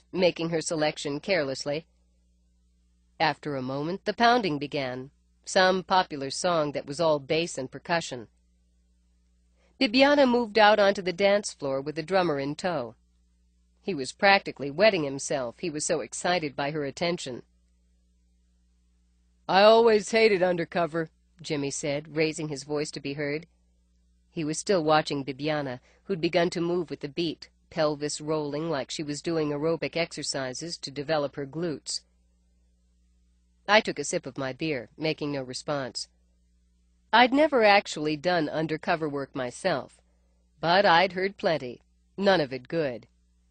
making her selection carelessly. After a moment, the pounding began, some popular song that was all bass and percussion. Bibiana moved out onto the dance floor with the drummer in tow. He was practically wetting himself, he was so excited by her attention. "I always hated undercover," Jimmy said, raising his voice to be heard. He was still watching Bibiana, who'd begun to move with the beat, pelvis rolling like she was doing aerobic exercises to develop her glutes. I took a sip of my beer, making no response. I'd never actually done undercover work myself, but I'd heard plenty, none of it good.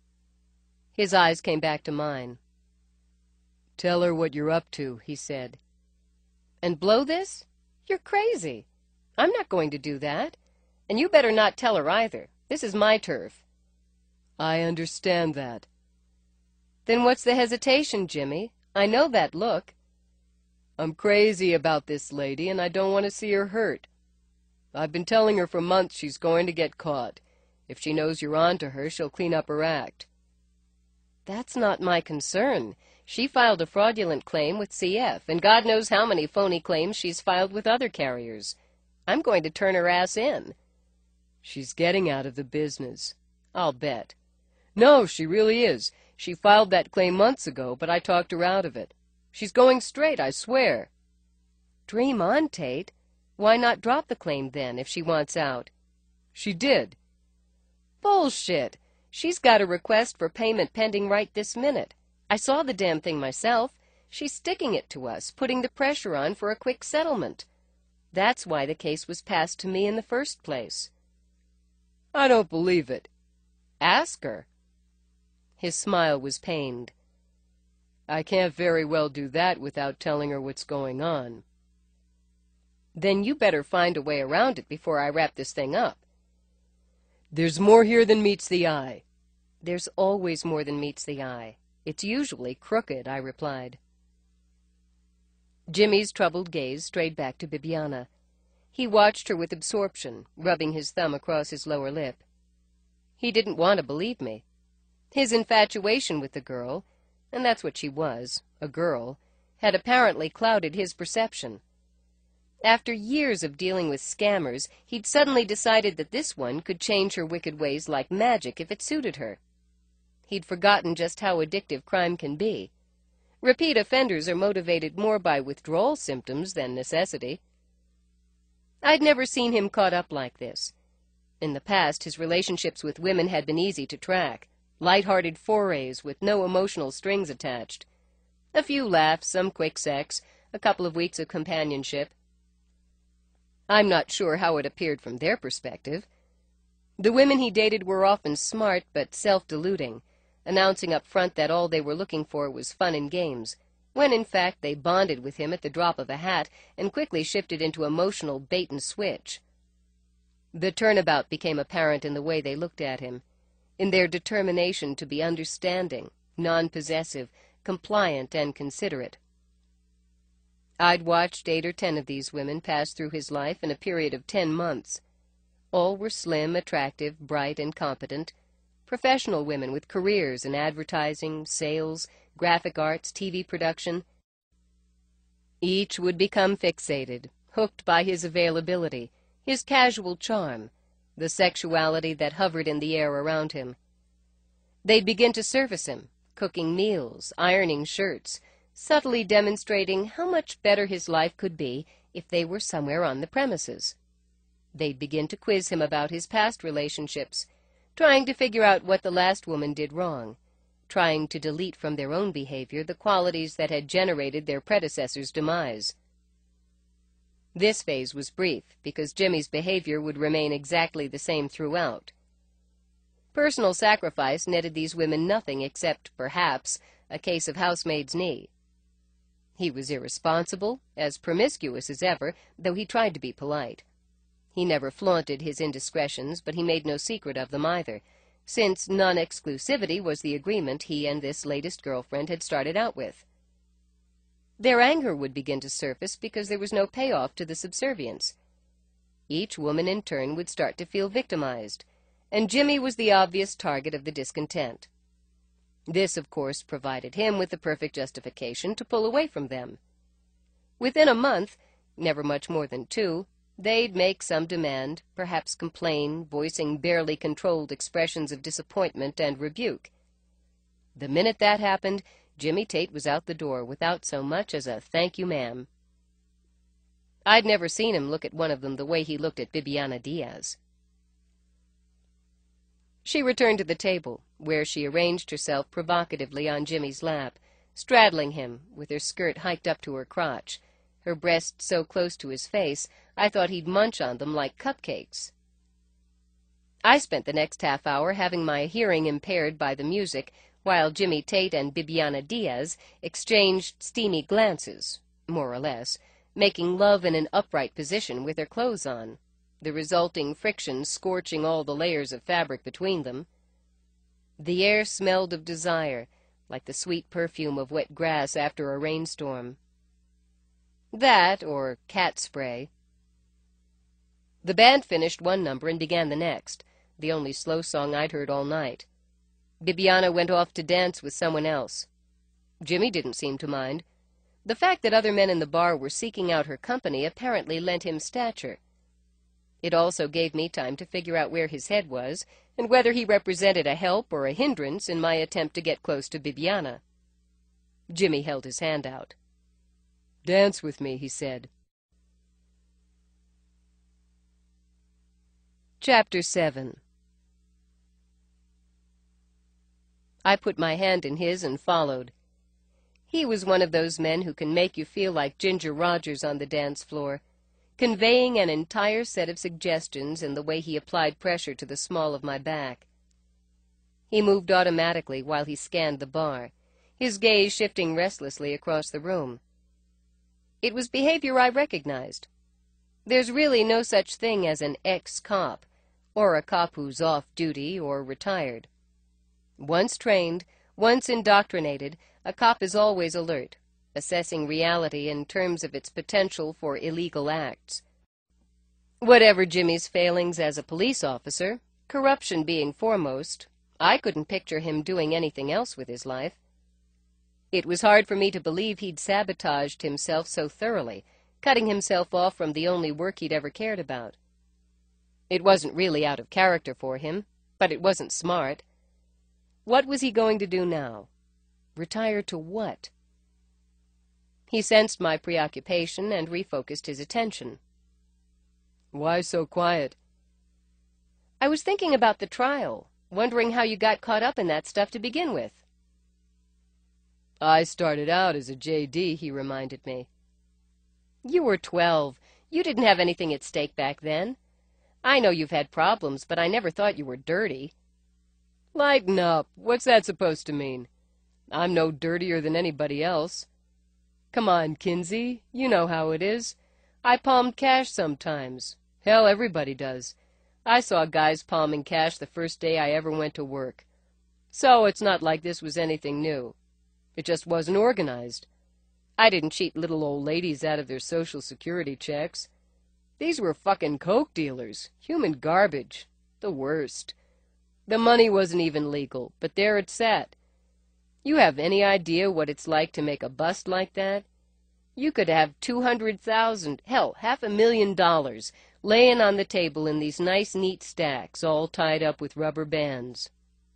His eyes came back to mine. "Tell her what you're up to," he said. "And blow this? You're crazy. I'm not going to do that. And you better not tell her either. This is my turf." "I understand that." "Then what's the hesitation, Jimmy? I know that look." "I'm crazy about this lady, and I don't want to see her hurt. I've been telling her for months she's going to get caught. If she knows you're on to her, she'll clean up her act." "That's not my concern. She filed a fraudulent claim with CF, and God knows how many phony claims she's filed with other carriers. I'm going to turn her ass in." "She's getting out of the business." "I'll bet." "No, she really is. She filed that claim months ago, but I talked her out of it. She's going straight, I swear." "Dream on, Tate. Why not drop the claim then, if she wants out?" "She did." "Bullshit. She's got a request for payment pending right this minute. I saw the damn thing myself. She's sticking it to us, putting the pressure on for a quick settlement. That's why the case was passed to me in the first place." "I don't believe it." "Ask her." His smile was pained. "I can't very well do that without telling her what's going on." "Then you better find a way around it before I wrap this thing up." "There's more here than meets the eye." "There's always more than meets the eye. It's usually crooked," I replied. Jimmy's troubled gaze strayed back to Bibiana. He watched her with absorption, rubbing his thumb across his lower lip. He didn't want to believe me. His infatuation with the girl, and that's what she was, a girl, had apparently clouded his perception. After years of dealing with scammers, he'd suddenly decided that this one could change her wicked ways like magic if it suited her. He'd forgotten just how addictive crime can be. Repeat offenders are motivated more by withdrawal symptoms than necessity. I'd never seen him caught up like this. In the past, his relationships with women had been easy to track, light-hearted forays with no emotional strings attached. A few laughs, some quick sex, a couple of weeks of companionship. I'm not sure how it appeared from their perspective. The women he dated were often smart but self-deluding, announcing up front that all they were looking for was fun and games, when in fact they bonded with him at the drop of a hat and quickly shifted into emotional bait-and-switch. The turnabout became apparent in the way they looked at him, in their determination to be understanding, non-possessive, compliant, and considerate. I'd watched 8 or 10 of these women pass through his life in a period of 10 months. All were slim, attractive, bright, and competent, professional women with careers in advertising, sales, graphic arts, TV production. Each would become fixated, hooked by his availability, his casual charm, the sexuality that hovered in the air around him. They'd begin to service him, cooking meals, ironing shirts, subtly demonstrating how much better his life could be if they were somewhere on the premises. They'd begin to quiz him about his past relationships, trying to figure out what the last woman did wrong, trying to delete from their own behavior the qualities that had generated their predecessor's demise. This phase was brief, because Jimmy's behavior would remain exactly the same throughout. Personal sacrifice netted these women nothing except, perhaps, a case of housemaid's knee. He was irresponsible, as promiscuous as ever, though he tried to be polite. He never flaunted his indiscretions, but he made no secret of them either, since non-exclusivity was the agreement he and this latest girlfriend had started out with. Their anger would begin to surface because there was no payoff to the subservience. Each woman in turn would start to feel victimized, and Jimmy was the obvious target of the discontent. This, of course, provided him with the perfect justification to pull away from them. Within a month, never much more than 2, they'd make some demand, perhaps complain, voicing barely controlled expressions of disappointment and rebuke. The minute that happened, Jimmy Tate was out the door without so much as a "thank you, ma'am." I'd never seen him look at one of them the way he looked at Bibiana Diaz. She returned to the table, where she arranged herself provocatively on Jimmy's lap, straddling him, with her skirt hiked up to her crotch, her breasts so close to his face I thought he'd munch on them like cupcakes. I spent the next half-hour having my hearing impaired by the music, while Jimmy Tate and Bibiana Diaz exchanged steamy glances, more or less, making love in an upright position with their clothes on, the resulting friction scorching all the layers of fabric between them. The air smelled of desire, like the sweet perfume of wet grass after a rainstorm. That, or cat spray. The band finished one number and began the next, the only slow song I'd heard all night. Bibiana went off to dance with someone else. Jimmy didn't seem to mind. The fact that other men in the bar were seeking out her company apparently lent him stature. It also gave me time to figure out where his head was, and whether he represented a help or a hindrance in my attempt to get close to Bibiana. Jimmy held his hand out. "Dance with me," he said. Chapter 7. I put my hand in his and followed. He was one of those men who can make you feel like Ginger Rogers on the dance floor, conveying an entire set of suggestions in the way he applied pressure to the small of my back. He moved automatically while he scanned the bar, his gaze shifting restlessly across the room. It was behavior I recognized. There's really no such thing as an ex-cop, or a cop who's off-duty or retired. Once trained, once indoctrinated, a cop is always alert, assessing reality in terms of its potential for illegal acts. Whatever Jimmy's failings as a police officer, corruption being foremost, I couldn't picture him doing anything else with his life. It was hard for me to believe he'd sabotaged himself so thoroughly, cutting himself off from the only work he'd ever cared about. It wasn't really out of character for him, but it wasn't smart. What was he going to do now? Retire to what? He sensed my preoccupation and refocused his attention. "Why so quiet?" "I was thinking about the trial, wondering how you got caught up in that stuff to begin with." "I started out as a J.D., he reminded me. "You were 12. You didn't have anything at stake back then. I know you've had problems, but I never thought you were dirty." "Lighten up. What's that supposed to mean? I'm no dirtier than anybody else. Come on, Kinsey. You know how it is. I palmed cash sometimes. Hell, everybody does. I saw guys palming cash the first day I ever went to work. So it's not like this was anything new. It just wasn't organized. I didn't cheat little old ladies out of their Social Security checks. These were fucking coke dealers. Human garbage. The worst. The money wasn't even legal, but there it sat. You have any idea what it's like to make a bust like that? You could have 200,000, hell, $500,000 laying on the table in these nice, neat stacks, all tied up with rubber bands.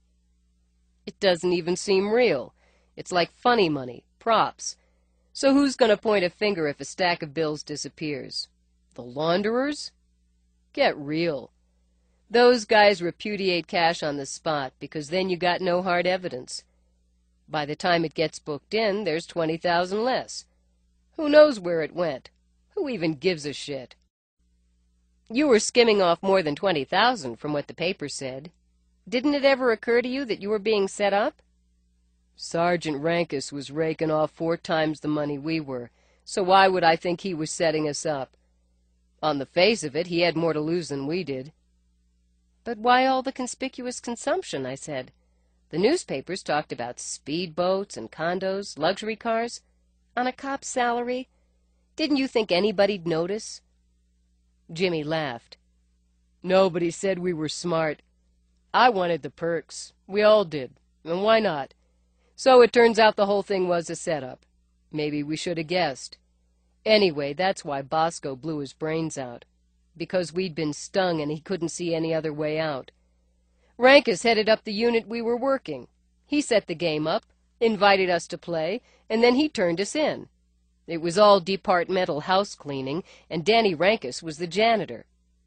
It doesn't even seem real. It's like funny money, props. So who's going to point a finger if a stack of bills disappears? The launderers? Get real. Those guys repudiate cash on the spot because then you got no hard evidence. By the time it gets booked in, there's 20,000 less. Who knows where it went? Who even gives a shit? You were skimming off more than 20,000 from what the paper said. Didn't it ever occur to you that you were being set up? Sergeant Rankus was raking off 4 times the money we were, so why would I think he was setting us up? On the face of it, he had more to lose than we did. But why all the conspicuous consumption, I said. The newspapers talked about speedboats and condos, luxury cars. On a cop's salary? Didn't you think anybody'd notice? Jimmy laughed. Nobody said we were smart. I wanted the perks. We all did. And why not? So it turns out the whole thing was a setup. Maybe we should have guessed. Anyway, that's why Bosco blew his brains out. Because we'd been stung and he couldn't see any other way out. Rankus headed up the unit we were working. He set the game up, invited us to play, and then he turned us in. It was all departmental house cleaning, and Danny Rankus was the janitor.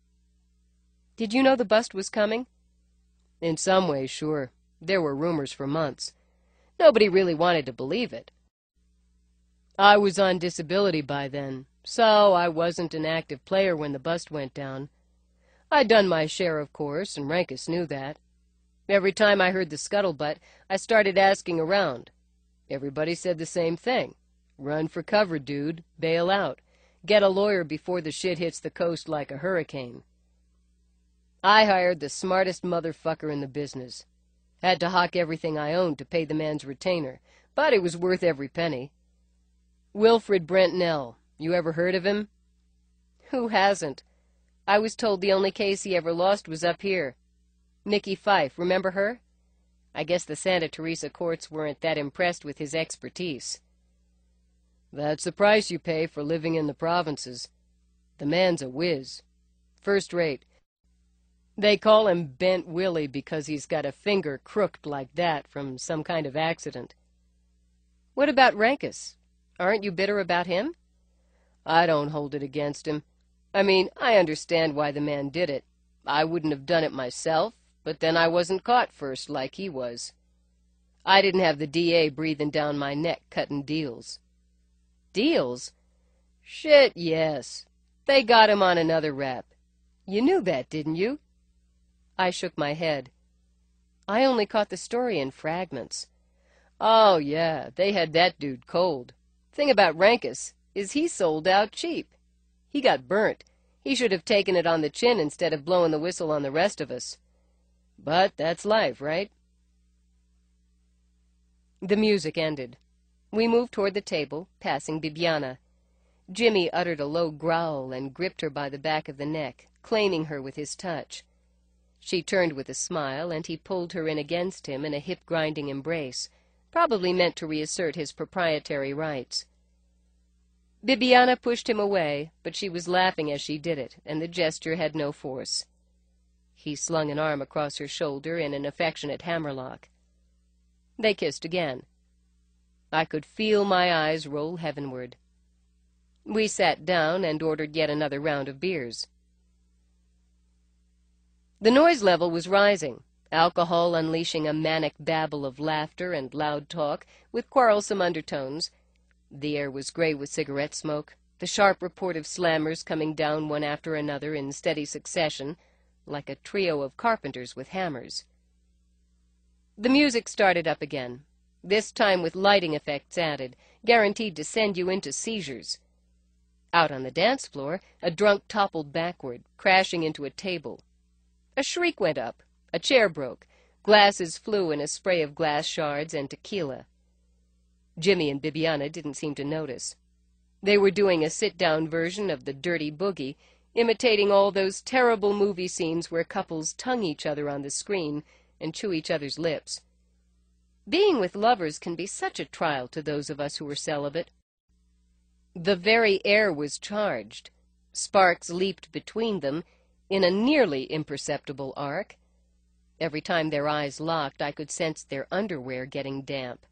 Did you know the bust was coming? In some ways, sure. There were rumors for months. Nobody really wanted to believe it. I was on disability by then, so I wasn't an active player when the bust went down. I'd done my share, of course, and Rankus knew that. Every time I heard the scuttlebutt, I started asking around. Everybody said the same thing. Run for cover, dude. Bail out. Get a lawyer before the shit hits the coast like a hurricane. I hired the smartest motherfucker in the business. Had to hock everything I owned to pay the man's retainer, but it was worth every penny. Wilfred Brentnell. You ever heard of him? Who hasn't? I was told the only case he ever lost was up here. Nicky Fife, remember her? I guess the Santa Teresa courts weren't that impressed with his expertise. That's the price you pay for living in the provinces. The man's a whiz. First rate. They call him Bent Willie because he's got a finger crooked like that from some kind of accident. What about Rankus? Aren't you bitter about him? I don't hold it against him. I mean, I understand why the man did it. I wouldn't have done it myself, but then I wasn't caught first like he was. I didn't have the DA breathing down my neck cutting deals. Deals? Shit, yes. They got him on another rap. You knew that, didn't you? I shook my head. I only caught the story in fragments. Oh, yeah, they had that dude cold. Thing about Rankus is he sold out cheap. He got burnt. He should have taken it on the chin instead of blowing the whistle on the rest of us. But that's life, right? The music ended. We moved toward the table, passing Bibiana. Jimmy uttered a low growl and gripped her by the back of the neck, claiming her with his touch. She turned with a smile, and he pulled her in against him in a hip-grinding embrace, probably meant to reassert his proprietary rights. Bibiana pushed him away, but she was laughing as she did it, and the gesture had no force. He slung an arm across her shoulder in an affectionate hammerlock. They kissed again. I could feel my eyes roll heavenward. We sat down and ordered yet another round of beers. The noise level was rising, alcohol unleashing a manic babble of laughter and loud talk with quarrelsome undertones. The air was gray with cigarette smoke, the sharp report of slammers coming down one after another in steady succession, like a trio of carpenters with hammers. The music started up again, this time with lighting effects added, guaranteed to send you into seizures. Out on the dance floor, a drunk toppled backward, crashing into a table. A shriek went up, a chair broke, glasses flew in a spray of glass shards and tequila. Jimmy and Bibiana didn't seem to notice. They were doing a sit-down version of the Dirty Boogie, imitating all those terrible movie scenes where couples tongue each other on the screen and chew each other's lips. Being with lovers can be such a trial to those of us who are celibate. The very air was charged. Sparks leaped between them in a nearly imperceptible arc. Every time their eyes locked, I could sense their underwear getting damp.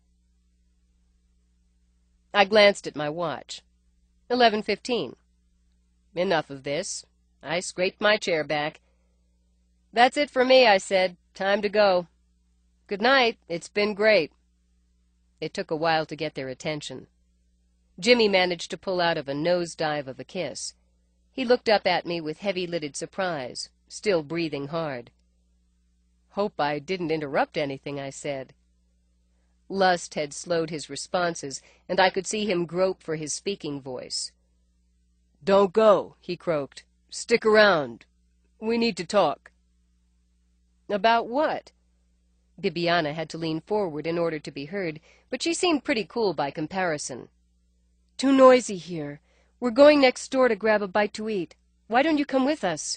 I glanced at my watch. 11:15. Enough of this. I scraped my chair back. That's it for me, I said. Time to go. Good night. It's been great. It took a while to get their attention. Jimmy managed to pull out of a nosedive of a kiss. He looked up at me with heavy-lidded surprise, still breathing hard. Hope I didn't interrupt anything, I said. Lust had slowed his responses, and I could see him grope for his speaking voice. "Don't go," he croaked. "Stick around. We need to talk." About what? Bibiana had to lean forward in order to be heard, but she seemed pretty cool by comparison. "Too noisy here. We're going next door to grab a bite to eat. Why don't you come with us?"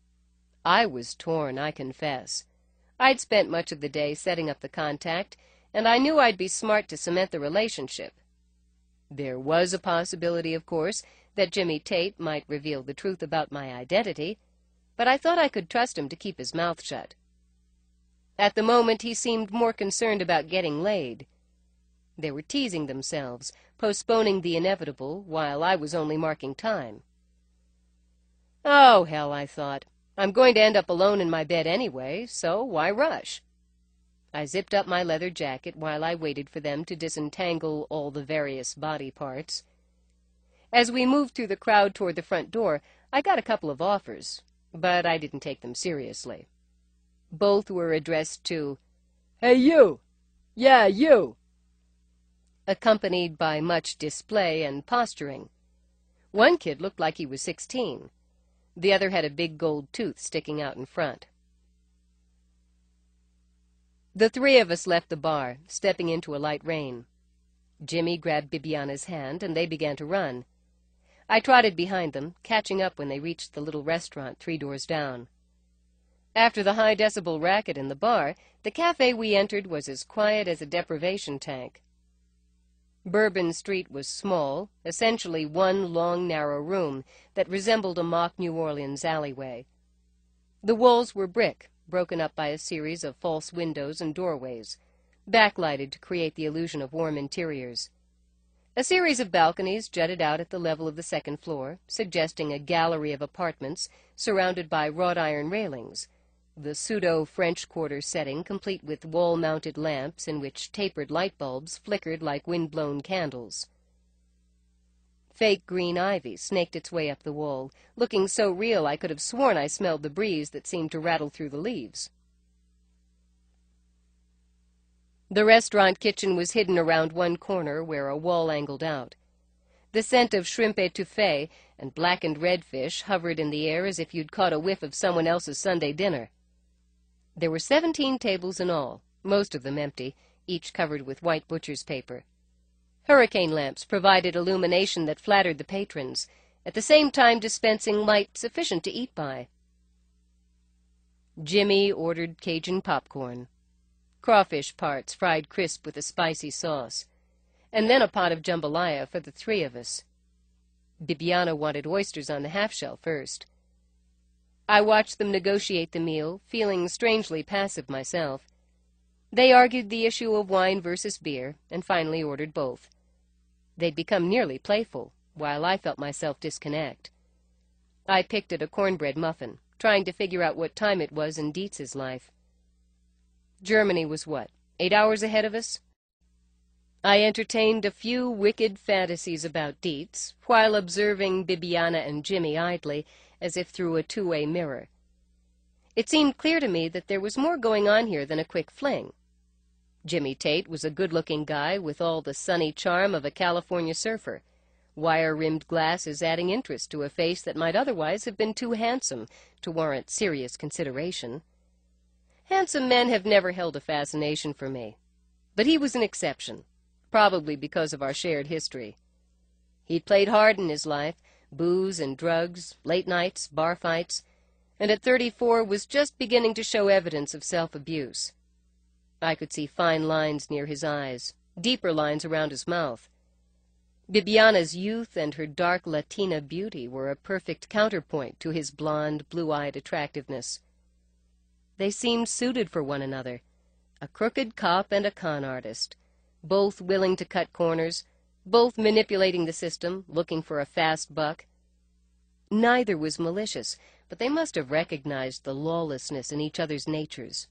I was torn, I confess. I'd spent much of the day setting up the contact, and I knew I'd be smart to cement the relationship. There was a possibility, of course, that Jimmy Tate might reveal the truth about my identity, but I thought I could trust him to keep his mouth shut. At the moment, he seemed more concerned about getting laid. They were teasing themselves, postponing the inevitable, while I was only marking time. Oh, hell, I thought. I'm going to end up alone in my bed anyway, so why rush? I zipped up my leather jacket while I waited for them to disentangle all the various body parts. As we moved through the crowd toward the front door, I got a couple of offers, but I didn't take them seriously. Both were addressed to, "Hey, you! Yeah, you!" accompanied by much display and posturing. One kid looked like he was 16. The other had a big gold tooth sticking out in front. The three of us left the bar, stepping into a light rain. Jimmy grabbed Bibiana's hand, and they began to run. I trotted behind them, catching up when they reached the little restaurant 3 doors down. After the high-decibel racket in the bar, the cafe we entered was as quiet as a deprivation tank. Bourbon Street was small, essentially one long, narrow room that resembled a mock New Orleans alleyway. The walls were brick, broken up by a series of false windows and doorways, backlighted to create the illusion of warm interiors. A series of balconies jutted out at the level of the second floor, suggesting a gallery of apartments surrounded by wrought iron railings, the pseudo-French Quarter setting complete with wall-mounted lamps in which tapered light bulbs flickered like wind-blown candles. Fake green ivy snaked its way up the wall, looking so real I could have sworn I smelled the breeze that seemed to rattle through the leaves. The restaurant kitchen was hidden around one corner where a wall angled out. The scent of shrimp étouffée and blackened redfish hovered in the air as if you'd caught a whiff of someone else's Sunday dinner. There were 17 tables in all, most of them empty, each covered with white butcher's paper. Hurricane lamps provided illumination that flattered the patrons, at the same time dispensing light sufficient to eat by. Jimmy ordered Cajun popcorn, crawfish parts fried crisp with a spicy sauce, and then a pot of jambalaya for the 3 of us. Bibiana wanted oysters on the half-shell first. I watched them negotiate the meal, feeling strangely passive myself. They argued the issue of wine versus beer, and finally ordered both. They'd become nearly playful, while I felt myself disconnect. I picked at a cornbread muffin, trying to figure out what time it was in Dietz's life. Germany was what, 8 hours ahead of us? I entertained a few wicked fantasies about Dietz, while observing Bibiana and Jimmy idly, as if through a two-way mirror. It seemed clear to me that there was more going on here than a quick fling. Jimmy Tate was a good-looking guy with all the sunny charm of a California surfer, wire-rimmed glasses adding interest to a face that might otherwise have been too handsome to warrant serious consideration. Handsome men have never held a fascination for me, but he was an exception, probably because of our shared history. He'd played hard in his life, booze and drugs, late nights, bar fights, and at 34 was just beginning to show evidence of self-abuse. I could see fine lines near his eyes, deeper lines around his mouth. Bibiana's youth and her dark Latina beauty were a perfect counterpoint to his blonde, blue-eyed attractiveness. They seemed suited for one another, a crooked cop and a con artist, both willing to cut corners, both manipulating the system, looking for a fast buck. Neither was malicious, but they must have recognized the lawlessness in each other's natures.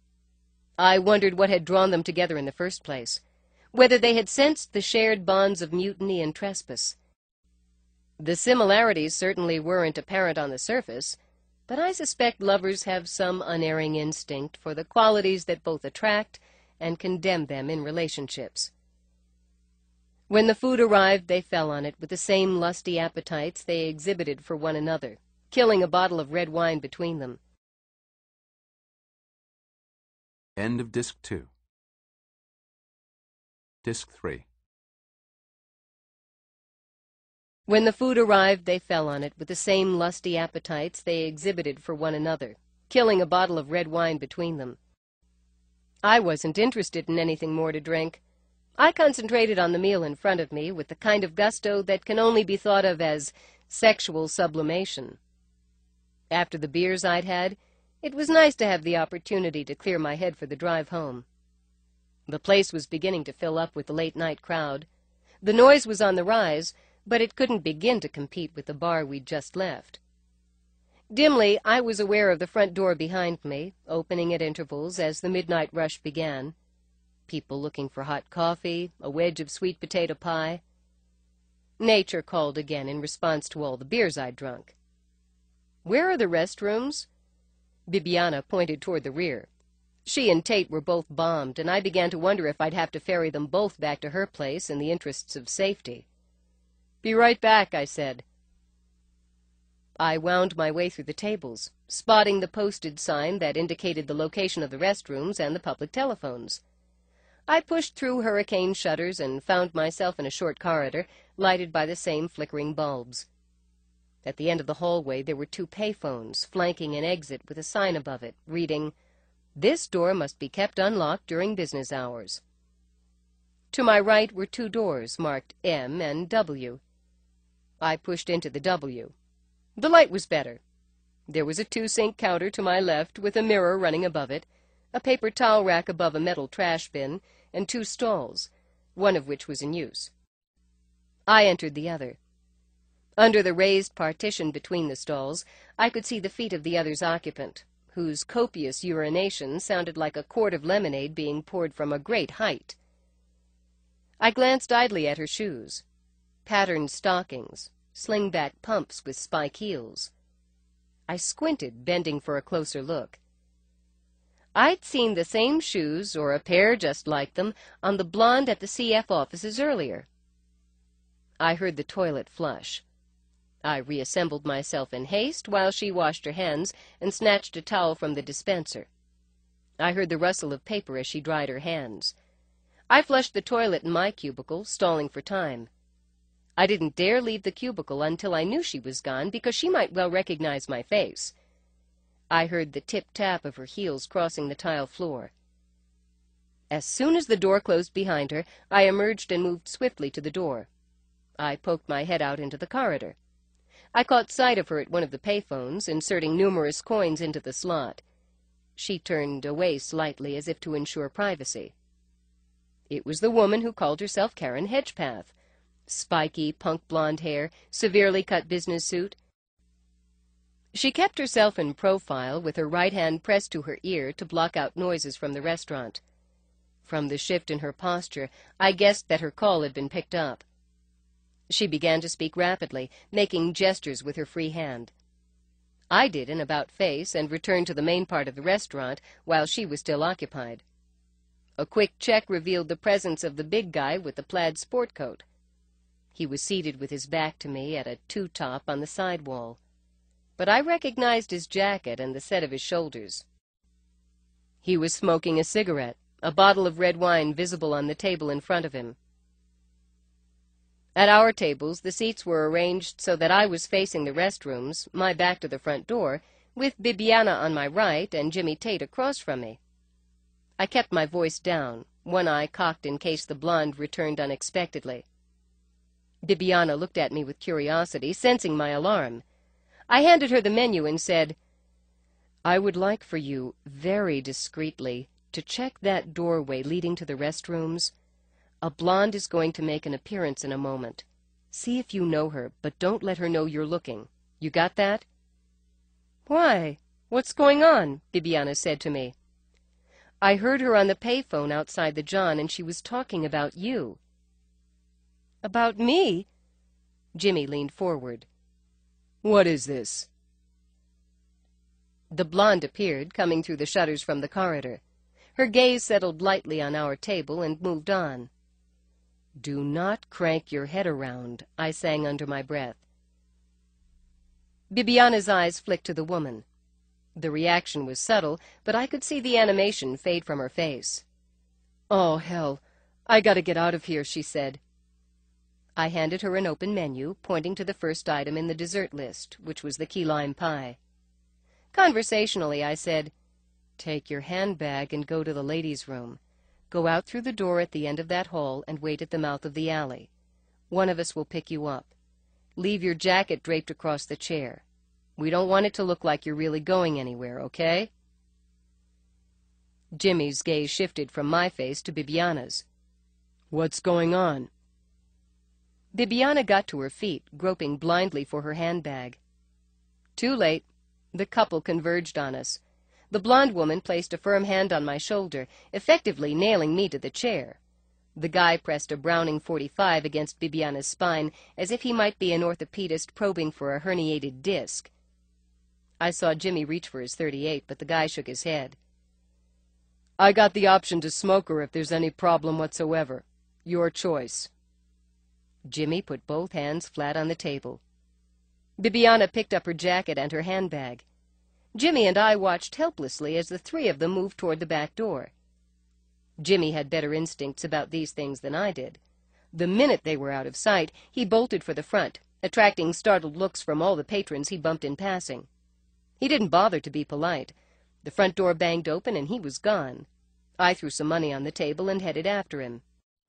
I wondered what had drawn them together in the first place, whether they had sensed the shared bonds of mutiny and trespass. The similarities certainly weren't apparent on the surface, but I suspect lovers have some unerring instinct for the qualities that both attract and condemn them in relationships. When the food arrived, they fell on it with the same lusty appetites they exhibited for one another, killing a bottle of red wine between them. End of Disc 2. Disc 3. When the food arrived, they fell on it with the same lusty appetites they exhibited for one another, killing a bottle of red wine between them. I wasn't interested in anything more to drink. I concentrated on the meal in front of me with the kind of gusto that can only be thought of as sexual sublimation. After the beers I'd had, it was nice to have the opportunity to clear my head for the drive home. The place was beginning to fill up with the late-night crowd. The noise was on the rise, but it couldn't begin to compete with the bar we'd just left. Dimly, I was aware of the front door behind me, opening at intervals as the midnight rush began. People looking for hot coffee, a wedge of sweet potato pie. Nature called again in response to all the beers I'd drunk. "Where are the restrooms?" Bibiana pointed toward the rear. She and Tate were both bombed, and I began to wonder if I'd have to ferry them both back to her place in the interests of safety. "Be right back," I said. I wound my way through the tables, spotting the posted sign that indicated the location of the restrooms and the public telephones. I pushed through hurricane shutters and found myself in a short corridor, lighted by the same flickering bulbs. At the end of the hallway there were 2 payphones, flanking an exit with a sign above it, reading, "This door must be kept unlocked during business hours." To my right were 2 doors, marked M and W. I pushed into the W. The light was better. There was a 2-sink counter to my left, with a mirror running above it, a paper towel rack above a metal trash bin, and 2 stalls, one of which was in use. I entered the other. Under the raised partition between the stalls, I could see the feet of the other's occupant, whose copious urination sounded like a quart of lemonade being poured from a great height. I glanced idly at her shoes, patterned stockings, slingback pumps with spike heels. I squinted, bending for a closer look. I'd seen the same shoes, or a pair just like them, on the blonde at the CF offices earlier. I heard the toilet flush. I reassembled myself in haste while she washed her hands and snatched a towel from the dispenser. I heard the rustle of paper as she dried her hands. I flushed the toilet in my cubicle, stalling for time. I didn't dare leave the cubicle until I knew she was gone, because she might well recognize my face. I heard the tip-tap of her heels crossing the tile floor. As soon as the door closed behind her, I emerged and moved swiftly to the door. I poked my head out into the corridor. I caught sight of her at one of the payphones, inserting numerous coins into the slot. She turned away slightly, as if to ensure privacy. It was the woman who called herself Karen Hedgepath. Spiky, punk blonde hair, severely cut business suit. She kept herself in profile, with her right hand pressed to her ear to block out noises from the restaurant. From the shift in her posture, I guessed that her call had been picked up. She began to speak rapidly, making gestures with her free hand. I did an about-face and returned to the main part of the restaurant while she was still occupied. A quick check revealed the presence of the big guy with the plaid sport coat. He was seated with his back to me at a 2-top on the side wall, but I recognized his jacket and the set of his shoulders. He was smoking a cigarette, a bottle of red wine visible on the table in front of him. At our tables, the seats were arranged so that I was facing the restrooms, my back to the front door, with Bibiana on my right and Jimmy Tate across from me. I kept my voice down, one eye cocked in case the blonde returned unexpectedly. Bibiana looked at me with curiosity, sensing my alarm. I handed her the menu and said, "I would like for you, very discreetly, to check that doorway leading to the restrooms. A blonde is going to make an appearance in a moment. See if you know her, but don't let her know you're looking. You got that?" "Why? What's going on?" Bibiana said to me. "I heard her on the payphone outside the John, and she was talking about you." "About me?" Jimmy leaned forward. "What is this?" The blonde appeared, coming through the shutters from the corridor. Her gaze settled lightly on our table and moved on. "Do not crank your head around," I sang under my breath. Bibiana's eyes flicked to the woman. The reaction was subtle, but I could see the animation fade from her face. "Oh, hell, I gotta get out of here," she said. I handed her an open menu, pointing to the first item in the dessert list, which was the key lime pie. Conversationally, I said, Take your handbag and go to the ladies' room. Go out through the door at the end of that hall and wait at the mouth of the alley. One of us will pick you up. Leave your jacket draped across the chair. We don't want it to look like you're really going anywhere, okay?" Jimmy's gaze shifted from my face to Bibiana's. "What's going on?" Bibiana got to her feet, groping blindly for her handbag. Too late. The couple converged on us. The blonde woman placed a firm hand on my shoulder, effectively nailing me to the chair. The guy pressed a Browning .45 against Bibiana's spine, as if he might be an orthopedist probing for a herniated disc. I saw Jimmy reach for his .38, but the guy shook his head. "I got the option to smoke her if there's any problem whatsoever. Your choice." Jimmy put both hands flat on the table. Bibiana picked up her jacket and her handbag. Jimmy and I watched helplessly as the three of them moved toward the back door. Jimmy had better instincts about these things than I did. The minute they were out of sight, he bolted for the front, attracting startled looks from all the patrons he bumped in passing. He didn't bother to be polite. The front door banged open and he was gone. I threw some money on the table and headed after him.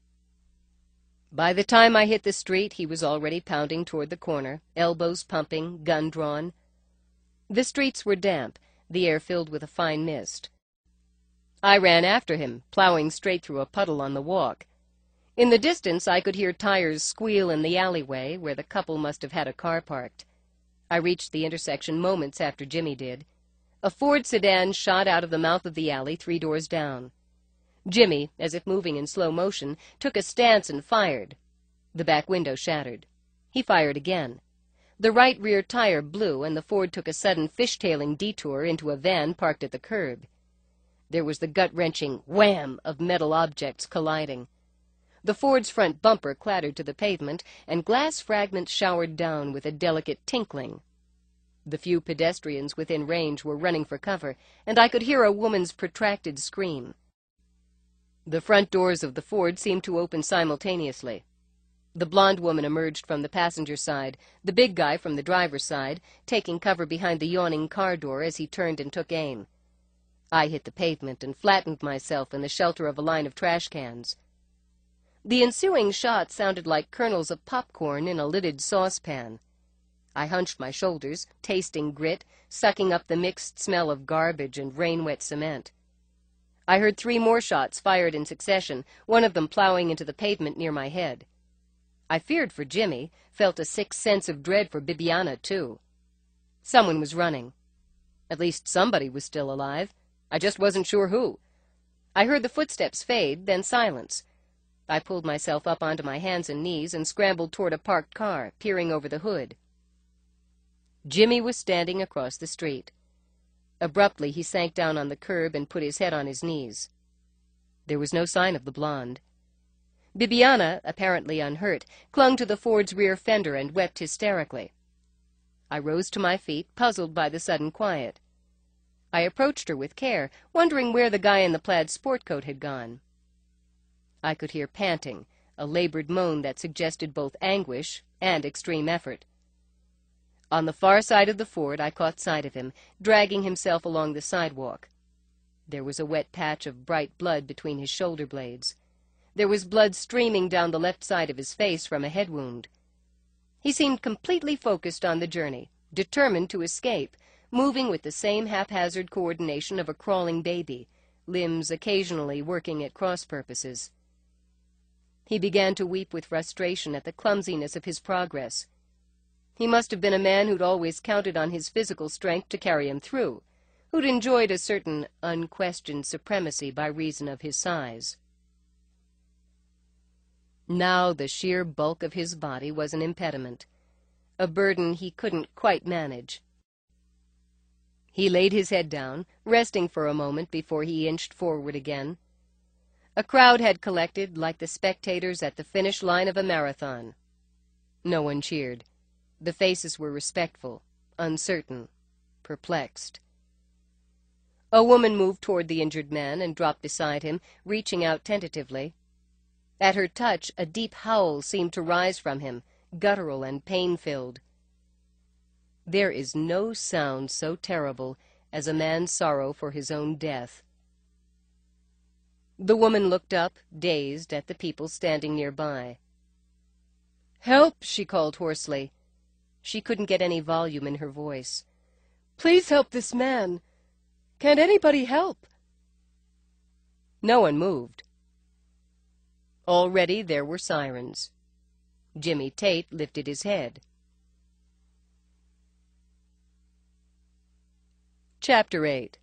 By the time I hit the street, he was already pounding toward the corner, elbows pumping, gun drawn. The streets were damp, the air filled with a fine mist. I ran after him, plowing straight through a puddle on the walk. In the distance, I could hear tires squeal in the alleyway, where the couple must have had a car parked. I reached the intersection moments after Jimmy did. A Ford sedan shot out of the mouth of the alley 3 doors down. Jimmy, as if moving in slow motion, took a stance and fired. The back window shattered. He fired again. The right rear tire blew, and the Ford took a sudden fishtailing detour into a van parked at the curb. There was the gut-wrenching wham of metal objects colliding. The Ford's front bumper clattered to the pavement, and glass fragments showered down with a delicate tinkling. The few pedestrians within range were running for cover, and I could hear a woman's protracted scream. The front doors of the Ford seemed to open simultaneously. The blonde woman emerged from the passenger side, the big guy from the driver's side, taking cover behind the yawning car door as he turned and took aim. I hit the pavement and flattened myself in the shelter of a line of trash cans. The ensuing shots sounded like kernels of popcorn in a lidded saucepan. I hunched my shoulders, tasting grit, sucking up the mixed smell of garbage and rain-wet cement. I heard 3 more shots fired in succession, one of them plowing into the pavement near my head. I feared for Jimmy, felt a sick sense of dread for Bibiana, too. Someone was running. At least somebody was still alive. I just wasn't sure who. I heard the footsteps fade, then silence. I pulled myself up onto my hands and knees and scrambled toward a parked car, peering over the hood. Jimmy was standing across the street. Abruptly, he sank down on the curb and put his head on his knees. There was no sign of the blonde. Bibiana, apparently unhurt, clung to the Ford's rear fender and wept hysterically. I rose to my feet, puzzled by the sudden quiet. I approached her with care, wondering where the guy in the plaid sport coat had gone. I could hear panting, a labored moan that suggested both anguish and extreme effort. On the far side of the Ford, I caught sight of him, dragging himself along the sidewalk. There was a wet patch of bright blood between his shoulder blades. There was blood streaming down the left side of his face from a head wound. He seemed completely focused on the journey, determined to escape, moving with the same haphazard coordination of a crawling baby, limbs occasionally working at cross purposes. He began to weep with frustration at the clumsiness of his progress. He must have been a man who'd always counted on his physical strength to carry him through, who'd enjoyed a certain unquestioned supremacy by reason of his size. Now the sheer bulk of his body was an impediment, a burden he couldn't quite manage. He laid his head down, resting for a moment before he inched forward again. A crowd had collected, like the spectators at the finish line of a marathon. No one cheered. The faces were respectful, uncertain, perplexed. A woman moved toward the injured man and dropped beside him, reaching out tentatively. At her touch, a deep howl seemed to rise from him, guttural and pain-filled. There is no sound so terrible as a man's sorrow for his own death. The woman looked up, dazed, at the people standing nearby. "Help!" she called hoarsely. She couldn't get any volume in her voice. "Please help this man. Can't anybody help?" No one moved. Already there were sirens. Jimmy Tate lifted his head. Chapter 8.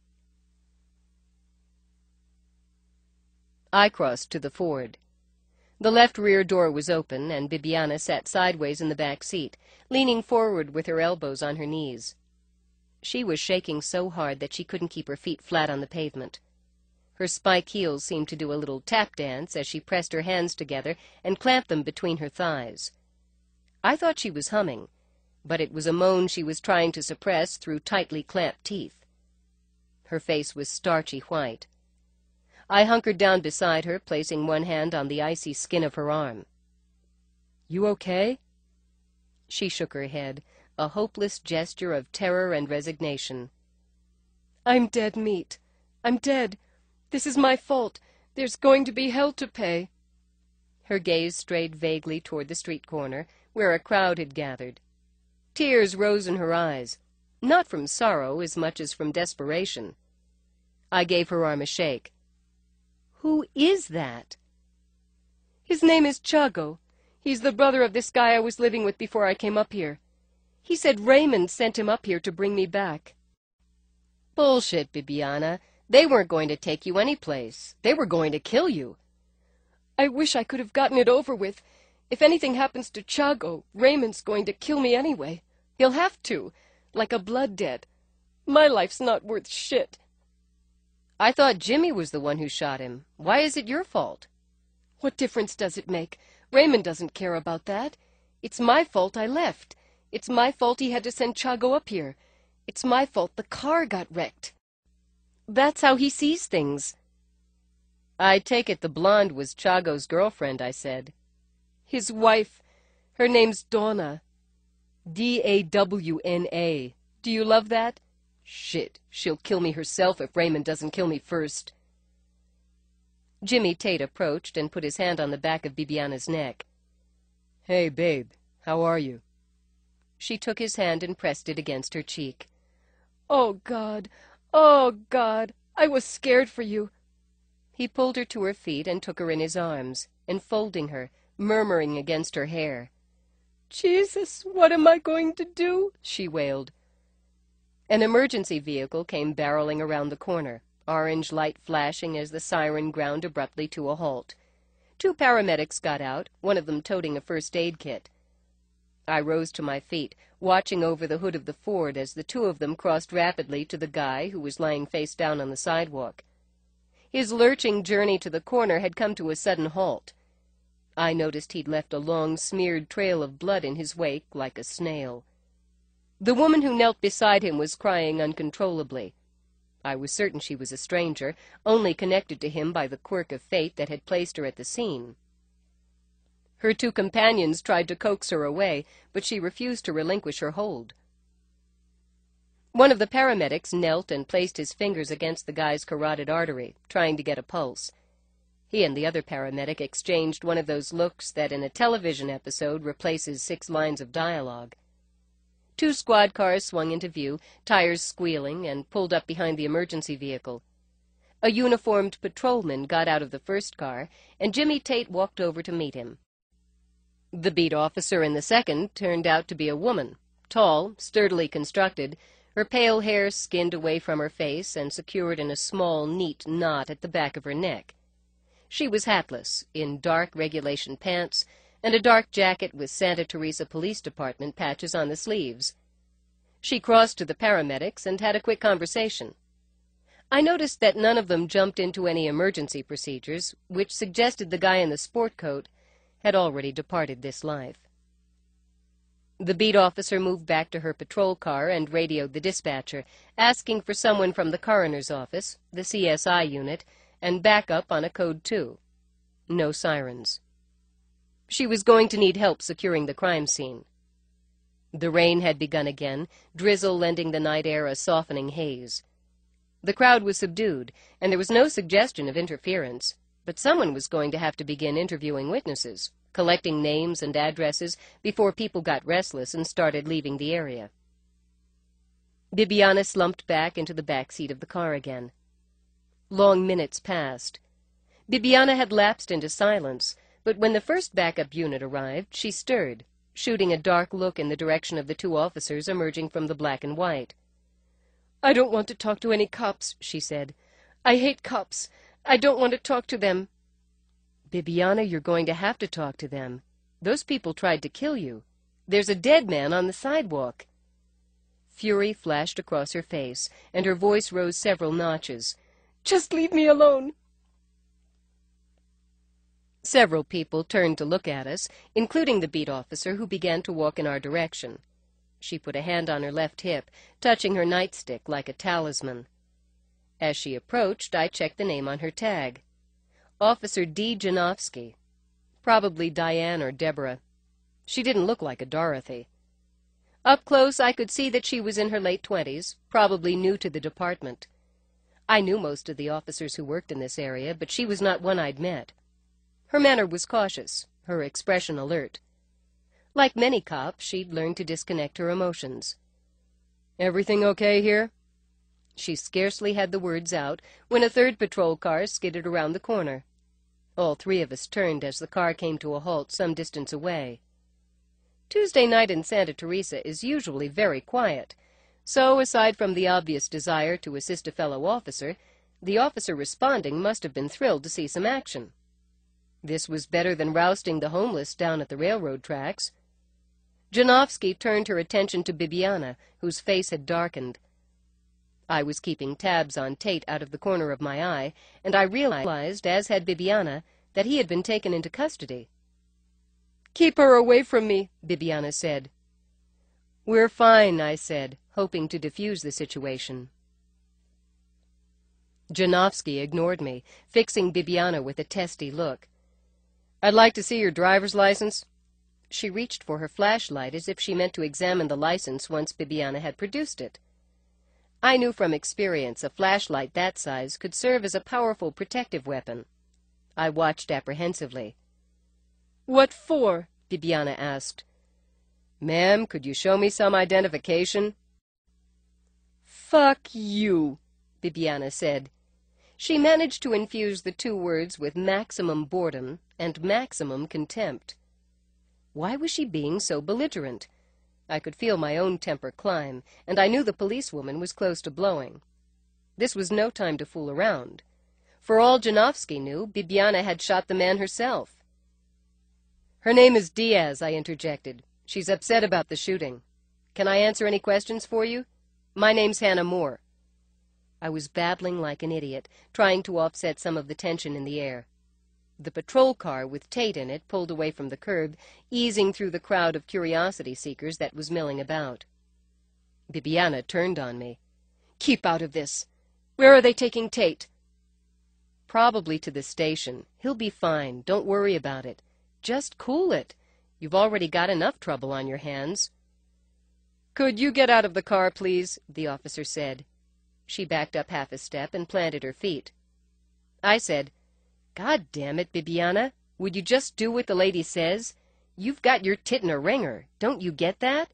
I crossed to the Ford. The left rear door was open, and Bibiana sat sideways in the back seat, leaning forward with her elbows on her knees. She was shaking so hard that she couldn't keep her feet flat on the pavement. Her spike heels seemed to do a little tap dance as she pressed her hands together and clamped them between her thighs. I thought she was humming, but it was a moan she was trying to suppress through tightly clamped teeth. Her face was starchy white. I hunkered down beside her, placing one hand on the icy skin of her arm. "You okay?" She shook her head, a hopeless gesture of terror and resignation. "I'm dead meat. I'm dead. This is my fault. There's going to be hell to pay." Her gaze strayed vaguely toward the street corner, where a crowd had gathered. Tears rose in her eyes, not from sorrow as much as from desperation. I gave her arm a shake. "Who is that?" "His name is Chago. He's the brother of this guy I was living with before I came up here. He said Raymond sent him up here to bring me back." "Bullshit, Bibiana. They weren't going to take you anyplace. They were going to kill you." "I wish I could have gotten it over with. If anything happens to Chago, Raymond's going to kill me anyway. He'll have to, like a blood debt. My life's not worth shit." "I thought Jimmy was the one who shot him. Why is it your fault?" "What difference does it make? Raymond doesn't care about that. It's my fault I left. It's my fault he had to send Chago up here. It's my fault the car got wrecked." "That's how he sees things." "I take it the blonde was Chago's girlfriend," I said. "His wife. Her name's Dawna. Dawna. Do you love that? Shit, she'll kill me herself if Raymond doesn't kill me first." Jimmy Tate approached and put his hand on the back of Bibiana's neck. "Hey, babe, how are you?" She took his hand and pressed it against her cheek. "Oh, God! Oh, God! I was scared for you." He pulled her to her feet and took her in his arms, enfolding her, murmuring against her hair. "Jesus, what am I going to do?" she wailed. An emergency vehicle came barreling around the corner, orange light flashing as the siren ground abruptly to a halt. 2 paramedics got out, one of them toting a first aid kit. I rose to my feet, watching over the hood of the Ford as the 2 of them crossed rapidly to the guy who was lying face down on the sidewalk. His lurching journey to the corner had come to a sudden halt. I noticed he'd left a long, smeared trail of blood in his wake like a snail. The woman who knelt beside him was crying uncontrollably. I was certain she was a stranger, only connected to him by the quirk of fate that had placed her at the scene. Her 2 companions tried to coax her away, but she refused to relinquish her hold. One of the paramedics knelt and placed his fingers against the guy's carotid artery, trying to get a pulse. He and the other paramedic exchanged one of those looks that in a television episode replaces 6 lines of dialogue. 2 squad cars swung into view, tires squealing, and pulled up behind the emergency vehicle. A uniformed patrolman got out of the first car, and Jimmy Tate walked over to meet him. The beat officer in the second turned out to be a woman, tall, sturdily constructed, her pale hair skinned away from her face and secured in a small, neat knot at the back of her neck. She was hatless, in dark regulation pants, and a dark jacket with Santa Teresa Police Department patches on the sleeves. She crossed to the paramedics and had a quick conversation. I noticed that none of them jumped into any emergency procedures, which suggested the guy in the sport coat had already departed this life. The beat officer moved back to her patrol car and radioed the dispatcher, asking for someone from the coroner's office, the CSI unit, and backup on a code 2. No sirens. She was going to need help securing the crime scene. The rain had begun again, drizzle lending the night air a softening haze. The crowd was subdued, and there was no suggestion of interference, but someone was going to have to begin interviewing witnesses, collecting names and addresses before people got restless and started leaving the area. Bibiana slumped back into the back seat of the car again. Long minutes passed. Bibiana had lapsed into silence, but when the first backup unit arrived, she stirred, shooting a dark look in the direction of the two officers emerging from the black and white. "I don't want to talk to any cops," she said. "I hate cops. I don't want to talk to them." "Bibiana, you're going to have to talk to them. Those people tried to kill you. There's a dead man on the sidewalk." Fury flashed across her face, and her voice rose several notches. "Just leave me alone." Several people turned to look at us, including the beat officer, who began to walk in our direction. She put a hand on her left hip, touching her nightstick like a talisman. As she approached, I checked the name on her tag. Officer D. Janofsky. Probably Diane or Deborah. She didn't look like a Dorothy. Up close, I could see that she was in her late 20s, probably new to the department. I knew most of the officers who worked in this area, but she was not one I'd met. Her manner was cautious, her expression alert. Like many cops, she'd learned to disconnect her emotions. "Everything okay here?" She scarcely had the words out when a third patrol car skidded around the corner. All three of us turned as the car came to a halt some distance away. Tuesday night in Santa Teresa is usually very quiet, so aside from the obvious desire to assist a fellow officer, the officer responding must have been thrilled to see some action. This was better than rousting the homeless down at the railroad tracks. Janofsky turned her attention to Bibiana, whose face had darkened. I was keeping tabs on Tate out of the corner of my eye, and I realized, as had Bibiana, that he had been taken into custody. "Keep her away from me," Bibiana said. "We're fine," I said, hoping to defuse the situation. Janofsky ignored me, fixing Bibiana with a testy look. "I'd like to see your driver's license." She reached for her flashlight as if she meant to examine the license once Bibiana had produced it. I knew from experience a flashlight that size could serve as a powerful protective weapon. I watched apprehensively. "What for?" Bibiana asked. "Ma'am, could you show me some identification?" "Fuck you," Bibiana said. She managed to infuse the two words with maximum boredom and maximum contempt. Why was she being so belligerent? I could feel my own temper climb, and I knew the policewoman was close to blowing. This was no time to fool around. For all Janofsky knew, Bibiana had shot the man herself. "Her name is Diaz," I interjected. "She's upset about the shooting. Can I answer any questions for you? My name's Hannah Moore." I was babbling like an idiot, trying to offset some of the tension in the air. The patrol car with Tate in it pulled away from the curb, easing through the crowd of curiosity-seekers that was milling about. Bibiana turned on me. "Keep out of this. Where are they taking Tate?" "Probably to the station. He'll be fine. Don't worry about it. Just cool it. You've already got enough trouble on your hands." "Could you get out of the car, please?" the officer said. She backed up half a step and planted her feet. I said, "God damn it, Bibiana, would you just do what the lady says? You've got your tit in a wringer. Don't you get that?"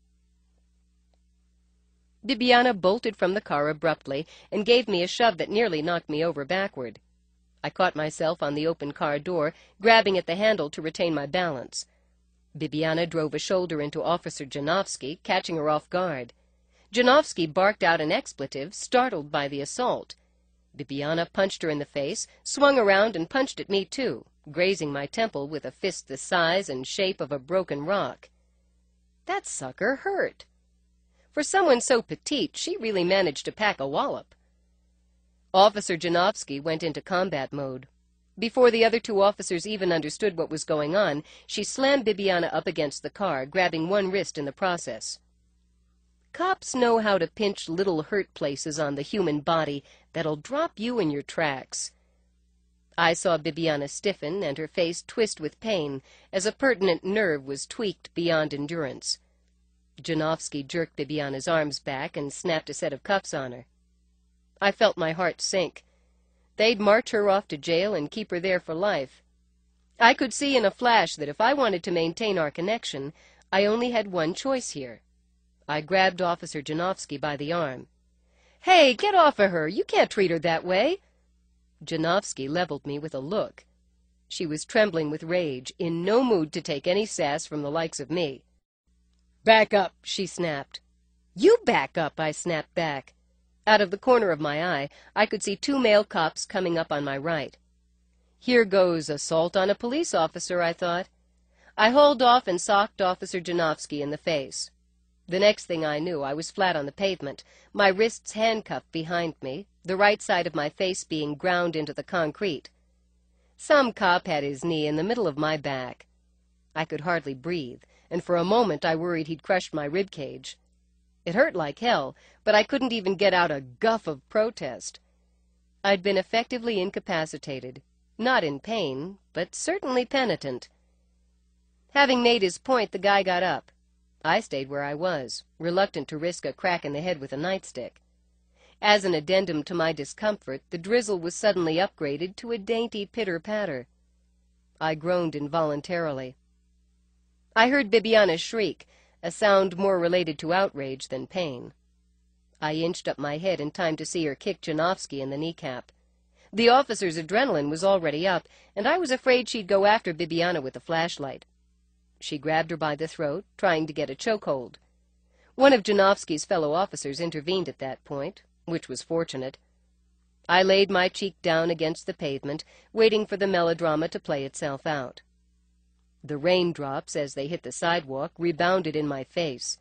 Bibiana bolted from the car abruptly and gave me a shove that nearly knocked me over backward. I caught myself on the open car door, grabbing at the handle to retain my balance. Bibiana drove a shoulder into Officer Janofsky, catching her off guard. Janofsky barked out an expletive, startled by the assault. Bibiana punched her in the face, swung around and punched at me too, grazing my temple with a fist the size and shape of a broken rock. That sucker hurt. For someone so petite, she really managed to pack a wallop. Officer Janofsky went into combat mode. Before the other two officers even understood what was going on, she slammed Bibiana up against the car, grabbing one wrist in the process. Cops know how to pinch little hurt places on the human body that'll drop you in your tracks. I saw Bibiana stiffen and her face twist with pain as a pertinent nerve was tweaked beyond endurance. Janofsky jerked Bibiana's arms back and snapped a set of cuffs on her. I felt my heart sink. They'd march her off to jail and keep her there for life. I could see in a flash that if I wanted to maintain our connection, I only had one choice here. I grabbed Officer Janowski by the arm. "Hey, get off of her! You can't treat her that way!" Janowski leveled me with a look. She was trembling with rage, in no mood to take any sass from the likes of me. "Back up," she snapped. "You back up," I snapped back. Out of the corner of my eye, I could see 2 male cops coming up on my right. Here goes assault on a police officer, I thought. I hauled off and socked Officer Janowski in the face. The next thing I knew, I was flat on the pavement, my wrists handcuffed behind me, the right side of my face being ground into the concrete. Some cop had his knee in the middle of my back. I could hardly breathe, and for a moment I worried he'd crushed my rib cage. It hurt like hell, but I couldn't even get out a guff of protest. I'd been effectively incapacitated, not in pain, but certainly penitent. Having made his point, the guy got up. I stayed where I was, reluctant to risk a crack in the head with a nightstick. As an addendum to my discomfort, the drizzle was suddenly upgraded to a dainty pitter-patter. I groaned involuntarily. I heard Bibiana shriek, a sound more related to outrage than pain. I inched up my head in time to see her kick Janowski in the kneecap. The officer's adrenaline was already up, and I was afraid she'd go after Bibiana with a flashlight. She grabbed her by the throat, trying to get a chokehold. One of Janowski's fellow officers intervened at that point, which was fortunate. I laid my cheek down against the pavement, waiting for the melodrama to play itself out. The raindrops, as they hit the sidewalk, rebounded in my face.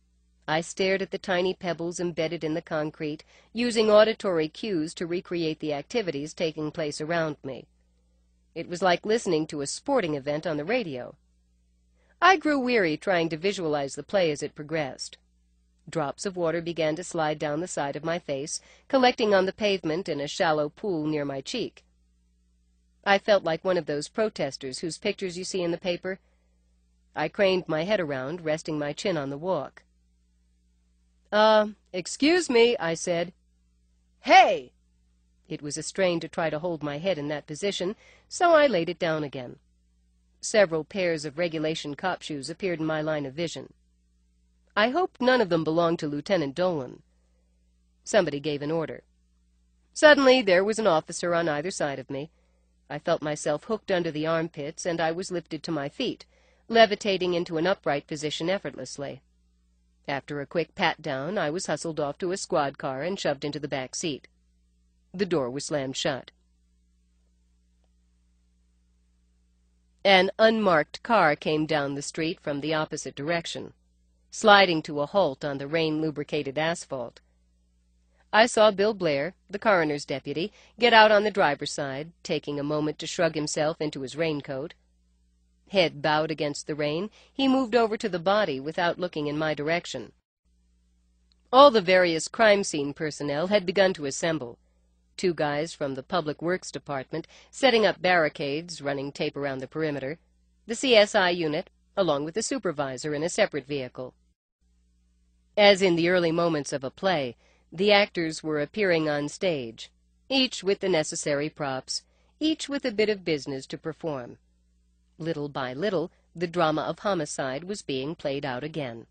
I stared at the tiny pebbles embedded in the concrete, using auditory cues to recreate the activities taking place around me. It was like listening to a sporting event on the radio. I grew weary trying to visualize the play as it progressed. Drops of water began to slide down the side of my face, collecting on the pavement in a shallow pool near my cheek. I felt like one of those protesters whose pictures you see in the paper. I craned my head around, resting my chin on the walk. Excuse me," I said. "Hey!" It was a strain to try to hold my head in that position, so I laid it down again. Several pairs of regulation cop shoes appeared in my line of vision. I hoped none of them belonged to Lieutenant Dolan. Somebody gave an order. Suddenly there was an officer on either side of me. I felt myself hooked under the armpits, and I was lifted to my feet, levitating into an upright position effortlessly. After a quick pat-down, I was hustled off to a squad car and shoved into the back seat. The door was slammed shut. An unmarked car came down the street from the opposite direction, sliding to a halt on the rain-lubricated asphalt. I saw Bill Blair, the coroner's deputy, get out on the driver's side, taking a moment to shrug himself into his raincoat. Head bowed against the rain, he moved over to the body without looking in my direction. All the various crime scene personnel had begun to assemble. 2 guys from the Public Works Department, setting up barricades, running tape around the perimeter, the CSI unit, along with the supervisor in a separate vehicle. As in the early moments of a play, the actors were appearing on stage, each with the necessary props, each with a bit of business to perform. Little by little, the drama of homicide was being played out again.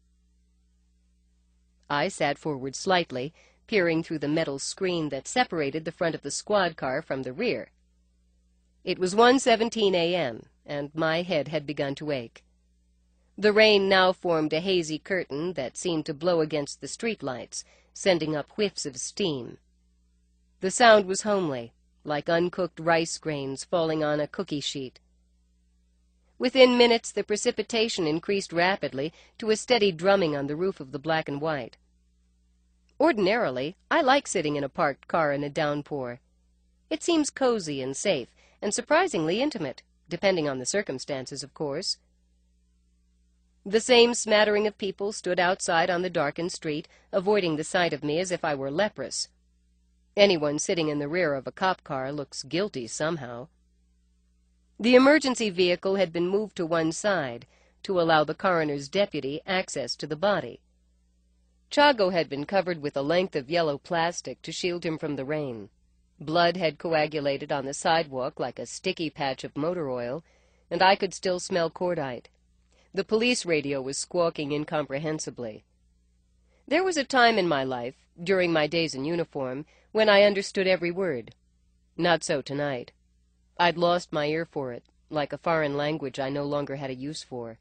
I sat forward slightly, peering through the metal screen that separated the front of the squad car from the rear. It was 1:17 a.m., and my head had begun to ache. The rain now formed a hazy curtain that seemed to blow against the streetlights, sending up whiffs of steam. The sound was homely, like uncooked rice grains falling on a cookie sheet. Within minutes, the precipitation increased rapidly to a steady drumming on the roof of the black and white. Ordinarily, I like sitting in a parked car in a downpour. It seems cozy and safe, and surprisingly intimate, depending on the circumstances, of course. The same smattering of people stood outside on the darkened street, avoiding the sight of me as if I were leprous. Anyone sitting in the rear of a cop car looks guilty somehow. The emergency vehicle had been moved to one side to allow the coroner's deputy access to the body. Chago had been covered with a length of yellow plastic to shield him from the rain. Blood had coagulated on the sidewalk like a sticky patch of motor oil, and I could still smell cordite. The police radio was squawking incomprehensibly. There was a time in my life, during my days in uniform, when I understood every word. Not so tonight. I'd lost my ear for it, like a foreign language I no longer had a use for.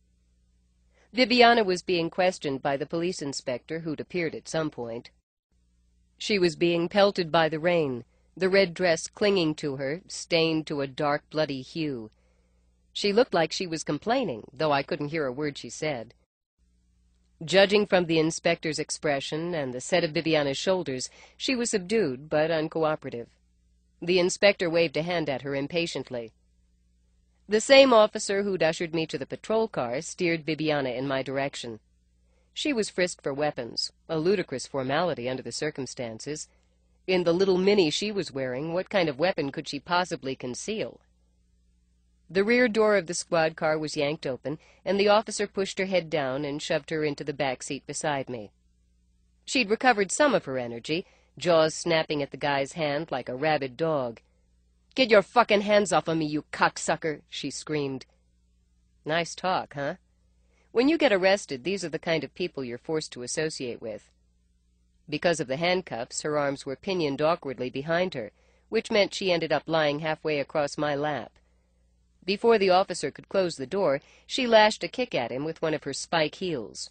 Bibiana was being questioned by the police inspector, who'd appeared at some point. She was being pelted by the rain, the red dress clinging to her, stained to a dark, bloody hue. She looked like she was complaining, though I couldn't hear a word she said. Judging from the inspector's expression and the set of Bibiana's shoulders, she was subdued but uncooperative. The inspector waved a hand at her impatiently. The same officer who'd ushered me to the patrol car steered Bibiana in my direction. She was frisked for weapons, a ludicrous formality under the circumstances. In the little mini she was wearing, what kind of weapon could she possibly conceal? The rear door of the squad car was yanked open, and the officer pushed her head down and shoved her into the back seat beside me. She'd recovered some of her energy, jaws snapping at the guy's hand like a rabid dog. "Get your fucking hands off of me, you cocksucker!" she screamed. Nice talk, huh? When you get arrested, these are the kind of people you're forced to associate with. Because of the handcuffs, her arms were pinioned awkwardly behind her, which meant she ended up lying halfway across my lap. Before the officer could close the door, she lashed a kick at him with one of her spike heels.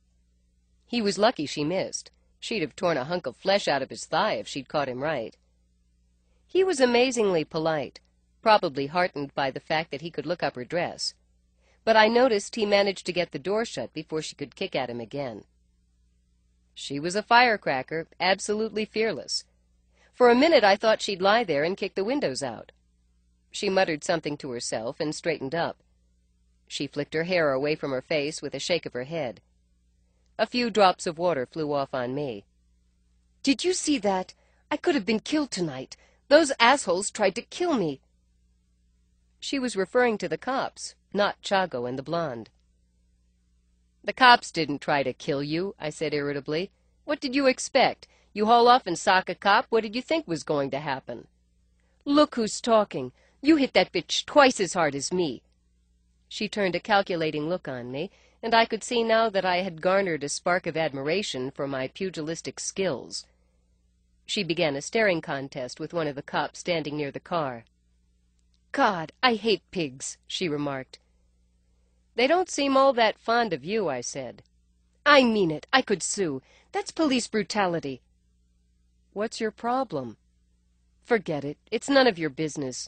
He was lucky she missed. She'd have torn a hunk of flesh out of his thigh if she'd caught him right. He was amazingly polite, probably heartened by the fact that he could look up her dress. But I noticed he managed to get the door shut before she could kick at him again. She was a firecracker, absolutely fearless. For a minute I thought she'd lie there and kick the windows out. She muttered something to herself and straightened up. She flicked her hair away from her face with a shake of her head. A few drops of water flew off on me. "Did you see that? I could have been killed tonight. Those assholes tried to kill me." She was referring to the cops, not Chago and the blonde. "The cops didn't try to kill you," I said irritably. "What did you expect? You haul off and sock a cop? What did you think was going to happen?" "Look who's talking. You hit that bitch twice as hard as me." She turned a calculating look on me, and I could see now that I had garnered a spark of admiration for my pugilistic skills. She began a staring contest with one of the cops standing near the car. "God, I hate pigs," she remarked. "They don't seem all that fond of you," I said. "I mean it. I could sue. That's police brutality." "What's your problem?" "Forget it. It's none of your business."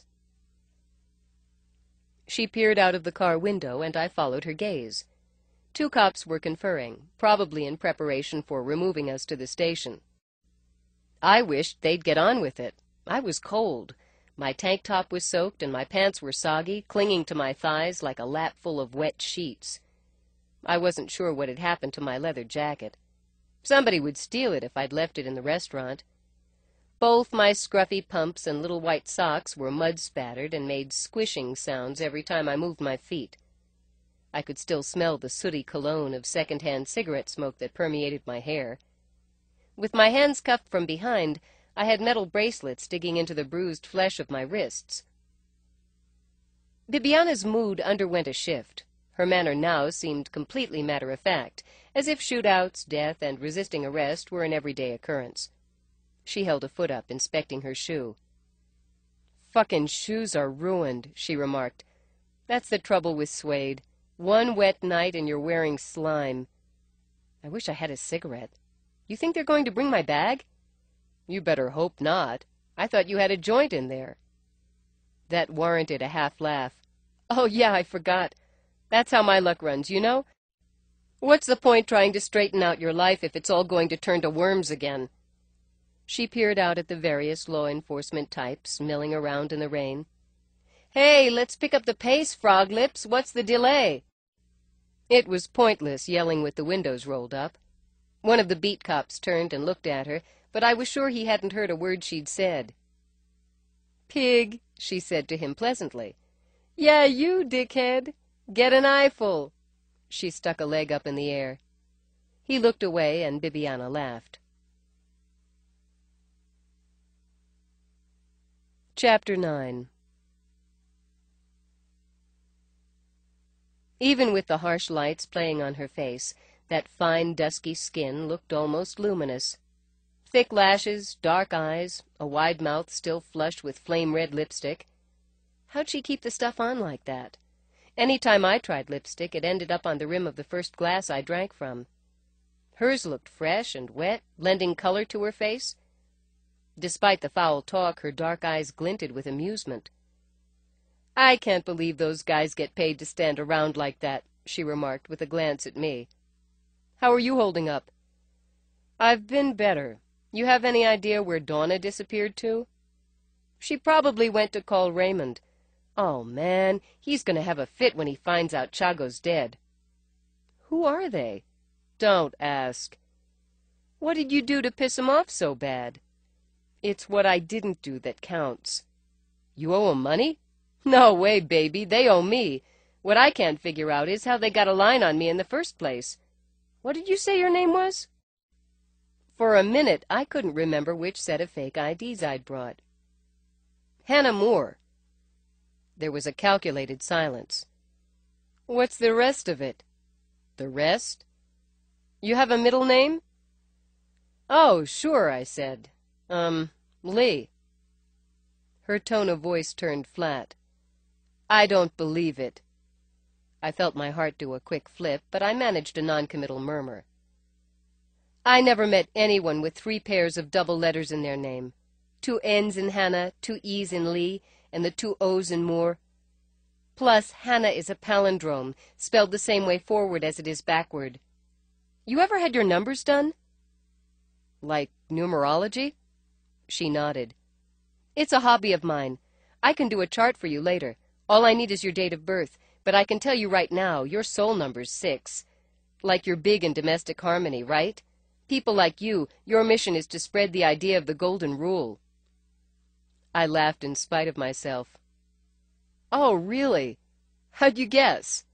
She peered out of the car window, and I followed her gaze. 2 cops were conferring, probably in preparation for removing us to the station. I wished they'd get on with it. I was cold. My tank top was soaked, and my pants were soggy, clinging to my thighs like a lap full of wet sheets. I wasn't sure what had happened to my leather jacket. Somebody would steal it if I'd left it in the restaurant. Both my scruffy pumps and little white socks were mud-spattered and made squishing sounds every time I moved my feet. I could still smell the sooty cologne of second-hand cigarette smoke that permeated my hair. With my hands cuffed from behind, I had metal bracelets digging into the bruised flesh of my wrists. Bibiana's mood underwent a shift. Her manner now seemed completely matter-of-fact, as if shootouts, death, and resisting arrest were an everyday occurrence. She held a foot up, inspecting her shoe. "Fucking shoes are ruined," she remarked. "That's the trouble with suede. One wet night and you're wearing slime. I wish I had a cigarette. You think they're going to bring my bag?" "You better hope not. I thought you had a joint in there." That warranted a half laugh. "Oh, yeah, I forgot. That's how my luck runs, you know? What's the point trying to straighten out your life if it's all going to turn to worms again?" She peered out at the various law enforcement types milling around in the rain. "Hey, let's pick up the pace, Frog Lips. What's the delay?" It was pointless yelling with the windows rolled up. One of the beat cops turned and looked at her, but I was sure he hadn't heard a word she'd said. "Pig," she said to him pleasantly. "Yeah, you, dickhead. Get an eyeful." She stuck a leg up in the air. He looked away, and Bibiana laughed. Chapter 9. Even with the harsh lights playing on her face, that fine, dusky skin looked almost luminous. Thick lashes, dark eyes, a wide mouth still flushed with flame-red lipstick. How'd she keep the stuff on like that? Any time I tried lipstick, it ended up on the rim of the first glass I drank from. Hers looked fresh and wet, lending color to her face. Despite the foul talk, her dark eyes glinted with amusement. "I can't believe those guys get paid to stand around like that," she remarked with a glance at me. "How are you holding up?" "I've been better. You have any idea where Donna disappeared to?" "She probably went to call Raymond. Oh, man, he's going to have a fit when he finds out Chago's dead." "Who are they?" "Don't ask." "What did you do to piss him off so bad?" "It's what I didn't do that counts." "You owe him money?" "No way, baby. They owe me. What I can't figure out is how they got a line on me in the first place. What did you say your name was?" For a minute, I couldn't remember which set of fake IDs I'd brought. "Hannah Moore." There was a calculated silence. "What's the rest of it?" "The rest?" "You have a middle name?" "Oh, sure," I said. Lee." Her tone of voice turned flat. "I don't believe it." I felt my heart do a quick flip, but I managed a noncommittal murmur. "I never met anyone with 3 pairs of double letters in their name. 2 N's in Hannah, 2 E's in Lee, and the 2 O's in Moore. Plus, Hannah is a palindrome, spelled the same way forward as it is backward. You ever had your numbers done?" "Like numerology?" She nodded. "It's a hobby of mine. I can do a chart for you later. All I need is your date of birth, but I can tell you right now, your soul number's 6. Like you're big in domestic harmony, right? People like you, your mission is to spread the idea of the golden rule." I laughed in spite of myself. "Oh, really? How'd you guess?"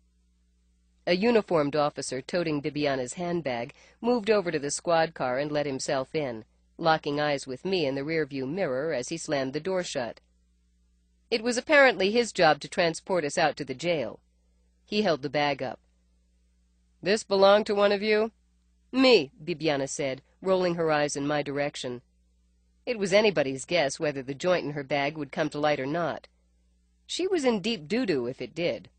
A uniformed officer toting Bibiana's handbag moved over to the squad car and let himself in, locking eyes with me in the rearview mirror as he slammed the door shut. It was apparently his job to transport us out to the jail. He held the bag up. "This belong to one of you?" "Me," Bibiana said, rolling her eyes in my direction. It was anybody's guess whether the joint in her bag would come to light or not. She was in deep doo-doo if it did.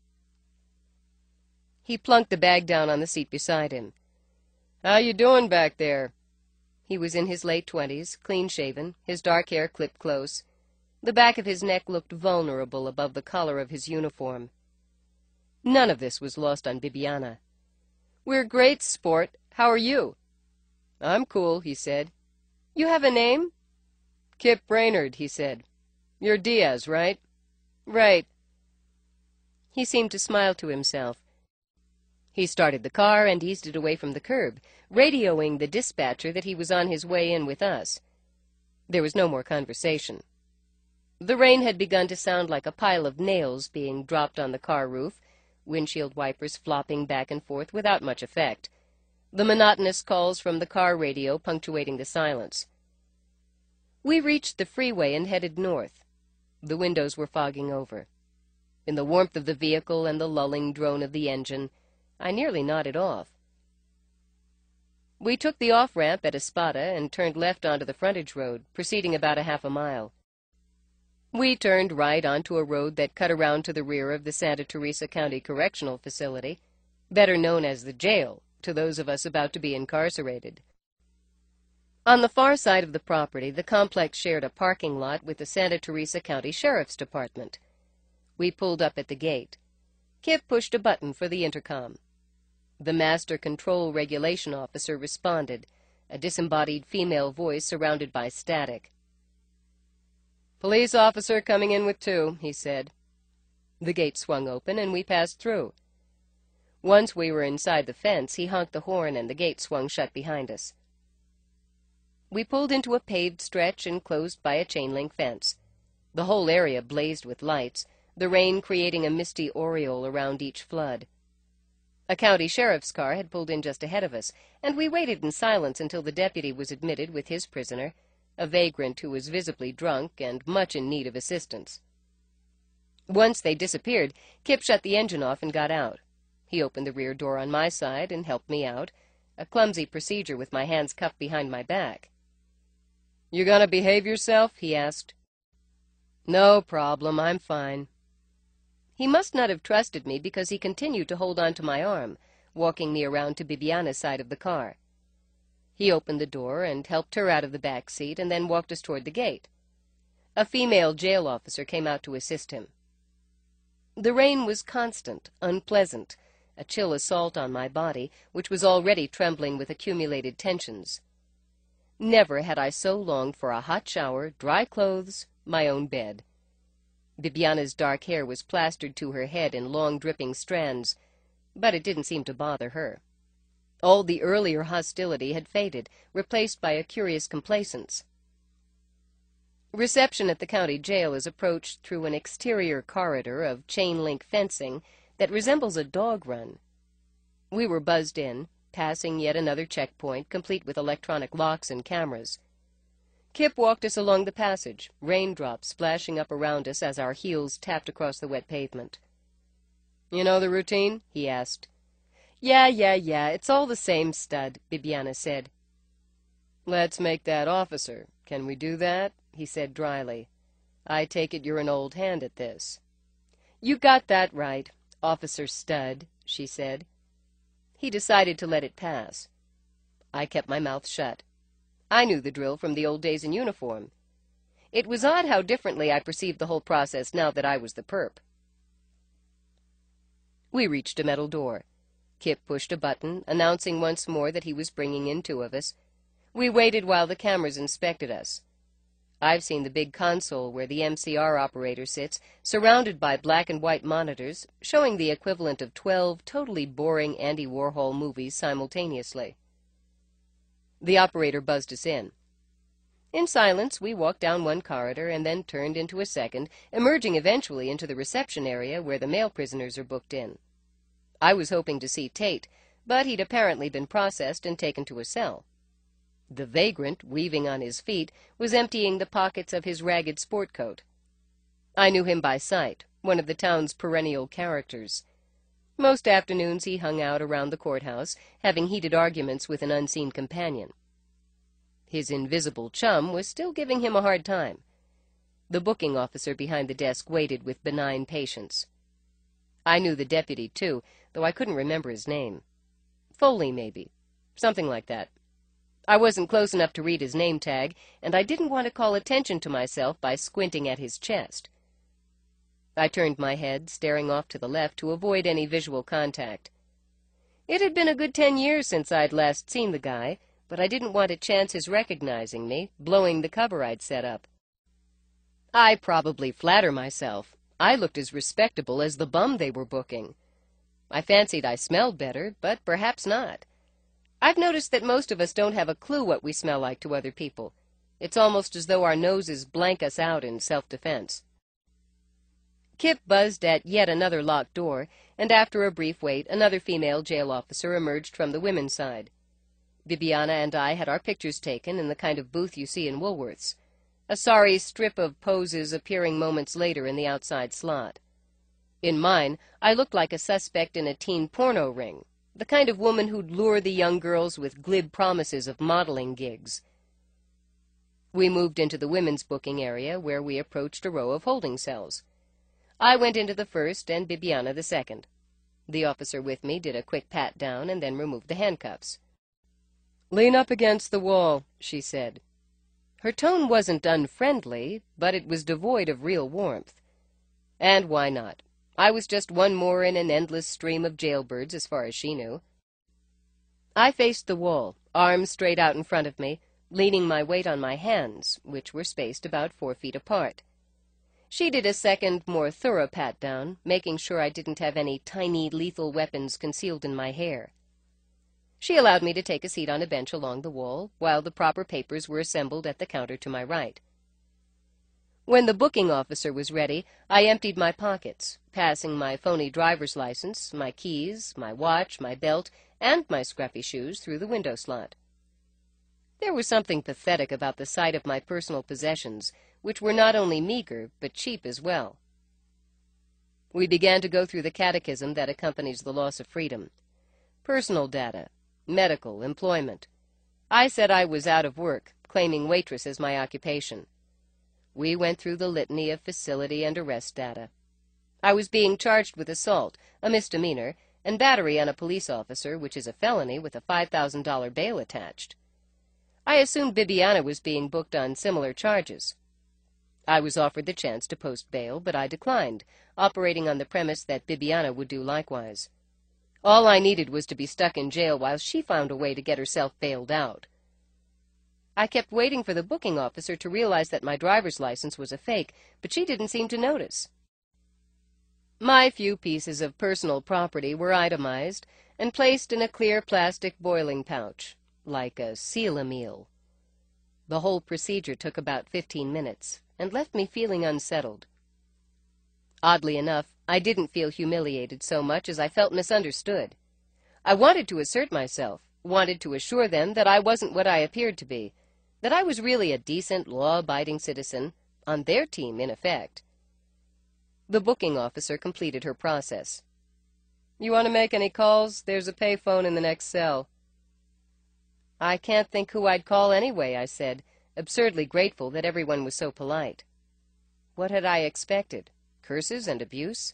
He plunked the bag down on the seat beside him. "How you doing back there?" He was in his late 20s, clean-shaven, his dark hair clipped close. The back of his neck looked vulnerable above the collar of his uniform. None of this was lost on Bibiana. "We're great, sport. How are you?" "I'm cool," he said. "You have a name?" "Kip Brainerd," he said. "You're Diaz, right?" "Right." He seemed to smile to himself. He started the car and eased it away from the curb, radioing the dispatcher that he was on his way in with us. There was no more conversation. The rain had begun to sound like a pile of nails being dropped on the car roof, windshield wipers flopping back and forth without much effect, the monotonous calls from the car radio punctuating the silence. We reached the freeway and headed north. The windows were fogging over. In the warmth of the vehicle and the lulling drone of the engine, I nearly nodded off. We took the off-ramp at Espada and turned left onto the frontage road, proceeding about a half a mile. We turned right onto a road that cut around to the rear of the Santa Teresa County Correctional Facility, better known as the jail to those of us about to be incarcerated. On the far side of the property, the complex shared a parking lot with the Santa Teresa County Sheriff's Department. We pulled up at the gate. Kip pushed a button for the intercom. The Master Control Regulation Officer responded, a disembodied female voice surrounded by static. "Police officer coming in with 2, he said. The gate swung open, and we passed through. Once we were inside the fence, he honked the horn, and the gate swung shut behind us. We pulled into a paved stretch enclosed by a chain-link fence. The whole area blazed with lights, the rain creating a misty aureole around each flood. A county sheriff's car had pulled in just ahead of us, and we waited in silence until the deputy was admitted with his prisoner, a vagrant who was visibly drunk and much in need of assistance. Once they disappeared, Kip shut the engine off and got out. He opened the rear door on my side and helped me out, a clumsy procedure with my hands cuffed behind my back. "You gonna behave yourself?" he asked. "No problem, I'm fine." He must not have trusted me because he continued to hold on to my arm, walking me around to Bibiana's side of the car. He opened the door and helped her out of the back seat and then walked us toward the gate. A female jail officer came out to assist him. The rain was constant, unpleasant, a chill assault on my body, which was already trembling with accumulated tensions. Never had I so longed for a hot shower, dry clothes, my own bed. Bibiana's dark hair was plastered to her head in long dripping strands, but it didn't seem to bother her. All the earlier hostility had faded, replaced by a curious complacence. Reception at the county jail is approached through an exterior corridor of chain-link fencing that resembles a dog run. We were buzzed in, passing yet another checkpoint, complete with electronic locks and cameras. Kip walked us along the passage, raindrops splashing up around us as our heels tapped across the wet pavement. "You know the routine?" he asked. Yeah, it's all the same, stud," Bibiana said. "Let's make that officer. Can we do that?" he said dryly. "I take it you're an old hand at this." "You got that right, Officer Stud," she said. He decided to let it pass. I kept my mouth shut. I knew the drill from the old days in uniform. It was odd how differently I perceived the whole process now that I was the perp. We reached a metal door. Kip pushed a button, announcing once more that he was bringing in 2 of us. We waited while the cameras inspected us. I've seen the big console where the MCR operator sits, surrounded by black and white monitors, showing the equivalent of 12 totally boring Andy Warhol movies simultaneously. The operator buzzed us in. In silence, we walked down one corridor and then turned into a second, emerging eventually into the reception area where the male prisoners are booked in. I was hoping to see Tate, but he'd apparently been processed and taken to a cell. The vagrant, weaving on his feet, was emptying the pockets of his ragged sport coat. I knew him by sight, one of the town's perennial characters. Most afternoons he hung out around the courthouse, having heated arguments with an unseen companion. His invisible chum was still giving him a hard time. The booking officer behind the desk waited with benign patience. I knew the deputy, too, though I couldn't remember his name. Foley, maybe. Something like that. I wasn't close enough to read his name tag, and I didn't want to call attention to myself by squinting at his chest. I turned my head, staring off to the left to avoid any visual contact. It had been a good 10 years since I'd last seen the guy, but I didn't want to chance his recognizing me, blowing the cover I'd set up. I probably flatter myself. I looked as respectable as the bum they were booking. I fancied I smelled better, but perhaps not. I've noticed that most of us don't have a clue what we smell like to other people. It's almost as though our noses blank us out in self-defense. Kip buzzed at yet another locked door, and after a brief wait, another female jail officer emerged from the women's side. Bibiana and I had our pictures taken in the kind of booth you see in Woolworth's, a sorry strip of poses appearing moments later in the outside slot. In mine, I looked like a suspect in a teen porno ring, the kind of woman who'd lure the young girls with glib promises of modeling gigs. We moved into the women's booking area, where we approached a row of holding cells. I went into the first and Bibiana the second. The officer with me did a quick pat down and then removed the handcuffs. "Lean up against the wall," she said. Her tone wasn't unfriendly, but it was devoid of real warmth. And why not? I was just one more in an endless stream of jailbirds as far as she knew. I faced the wall, arms straight out in front of me, leaning my weight on my hands, which were spaced about 4 feet apart. She did a second, more thorough pat-down, making sure I didn't have any tiny, lethal weapons concealed in my hair. She allowed me to take a seat on a bench along the wall, while the proper papers were assembled at the counter to my right. When the booking officer was ready, I emptied my pockets, passing my phony driver's license, my keys, my watch, my belt, and my scruffy shoes through the window slot. There was something pathetic about the sight of my personal possessions, which were not only meager, but cheap as well. We began to go through the catechism that accompanies the loss of freedom. Personal data, medical, employment. I said I was out of work, claiming waitress as my occupation. We went through the litany of facility and arrest data. I was being charged with assault, a misdemeanor, and battery on a police officer, which is a felony with a $5,000 bail attached. I assumed Bibiana was being booked on similar charges. I was offered the chance to post bail, but I declined, operating on the premise that Bibiana would do likewise. All I needed was to be stuck in jail while she found a way to get herself bailed out. I kept waiting for the booking officer to realize that my driver's license was a fake, but she didn't seem to notice. My few pieces of personal property were itemized and placed in a clear plastic boiling pouch, like a seal meal. The whole procedure took about 15 minutes and left me feeling unsettled. Oddly enough, I didn't feel humiliated so much as I felt misunderstood. I wanted to assert myself, wanted to assure them that I wasn't what I appeared to be, that I was really a decent, law-abiding citizen, on their team, in effect. The booking officer completed her process. "You want to make any calls? There's a payphone in the next cell." "I can't think who I'd call anyway," I said, absurdly grateful that everyone was so polite. What had I expected? Curses and abuse?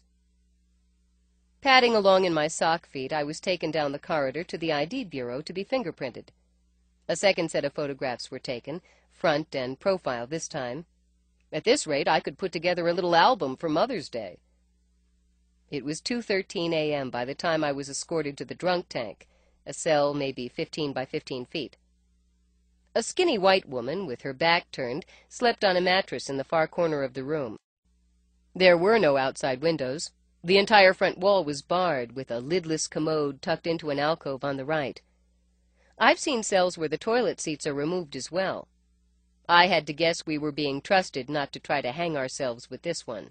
Padding along in my sock feet, I was taken down the corridor to the ID bureau to be fingerprinted. A second set of photographs were taken, front and profile this time. At this rate, I could put together a little album for Mother's Day. It was 2:13 a.m. by the time I was escorted to the drunk tank, a cell maybe 15 by 15 feet. A skinny white woman, with her back turned, slept on a mattress in the far corner of the room. There were no outside windows. The entire front wall was barred, with a lidless commode tucked into an alcove on the right. I've seen cells where the toilet seats are removed as well. I had to guess we were being trusted not to try to hang ourselves with this one.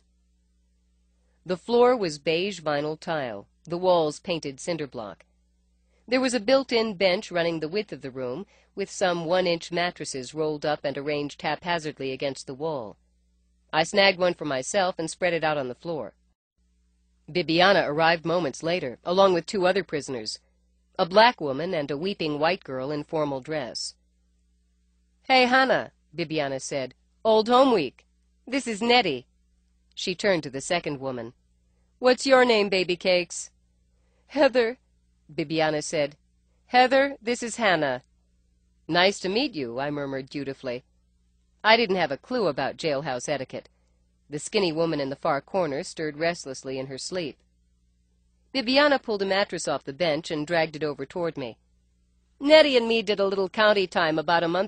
The floor was beige vinyl tile, the walls painted cinder block. There was a built-in bench running the width of the room, with some 1-inch mattresses rolled up and arranged haphazardly against the wall. I snagged one for myself and spread it out on the floor. Bibiana arrived moments later, along with 2 other prisoners, a black woman and a weeping white girl in formal dress. "Hey, Hannah," Bibiana said. "Old Home Week. This is Nettie." She turned to the second woman. "What's your name, baby cakes?" "Heather," Bibiana said. "Heather, this is Hannah." "Nice to meet you," I murmured dutifully. I didn't have a clue about jailhouse etiquette. The skinny woman in the far corner stirred restlessly in her sleep. Bibiana pulled a mattress off the bench and dragged it over toward me. "Nettie and me did a little county time about a month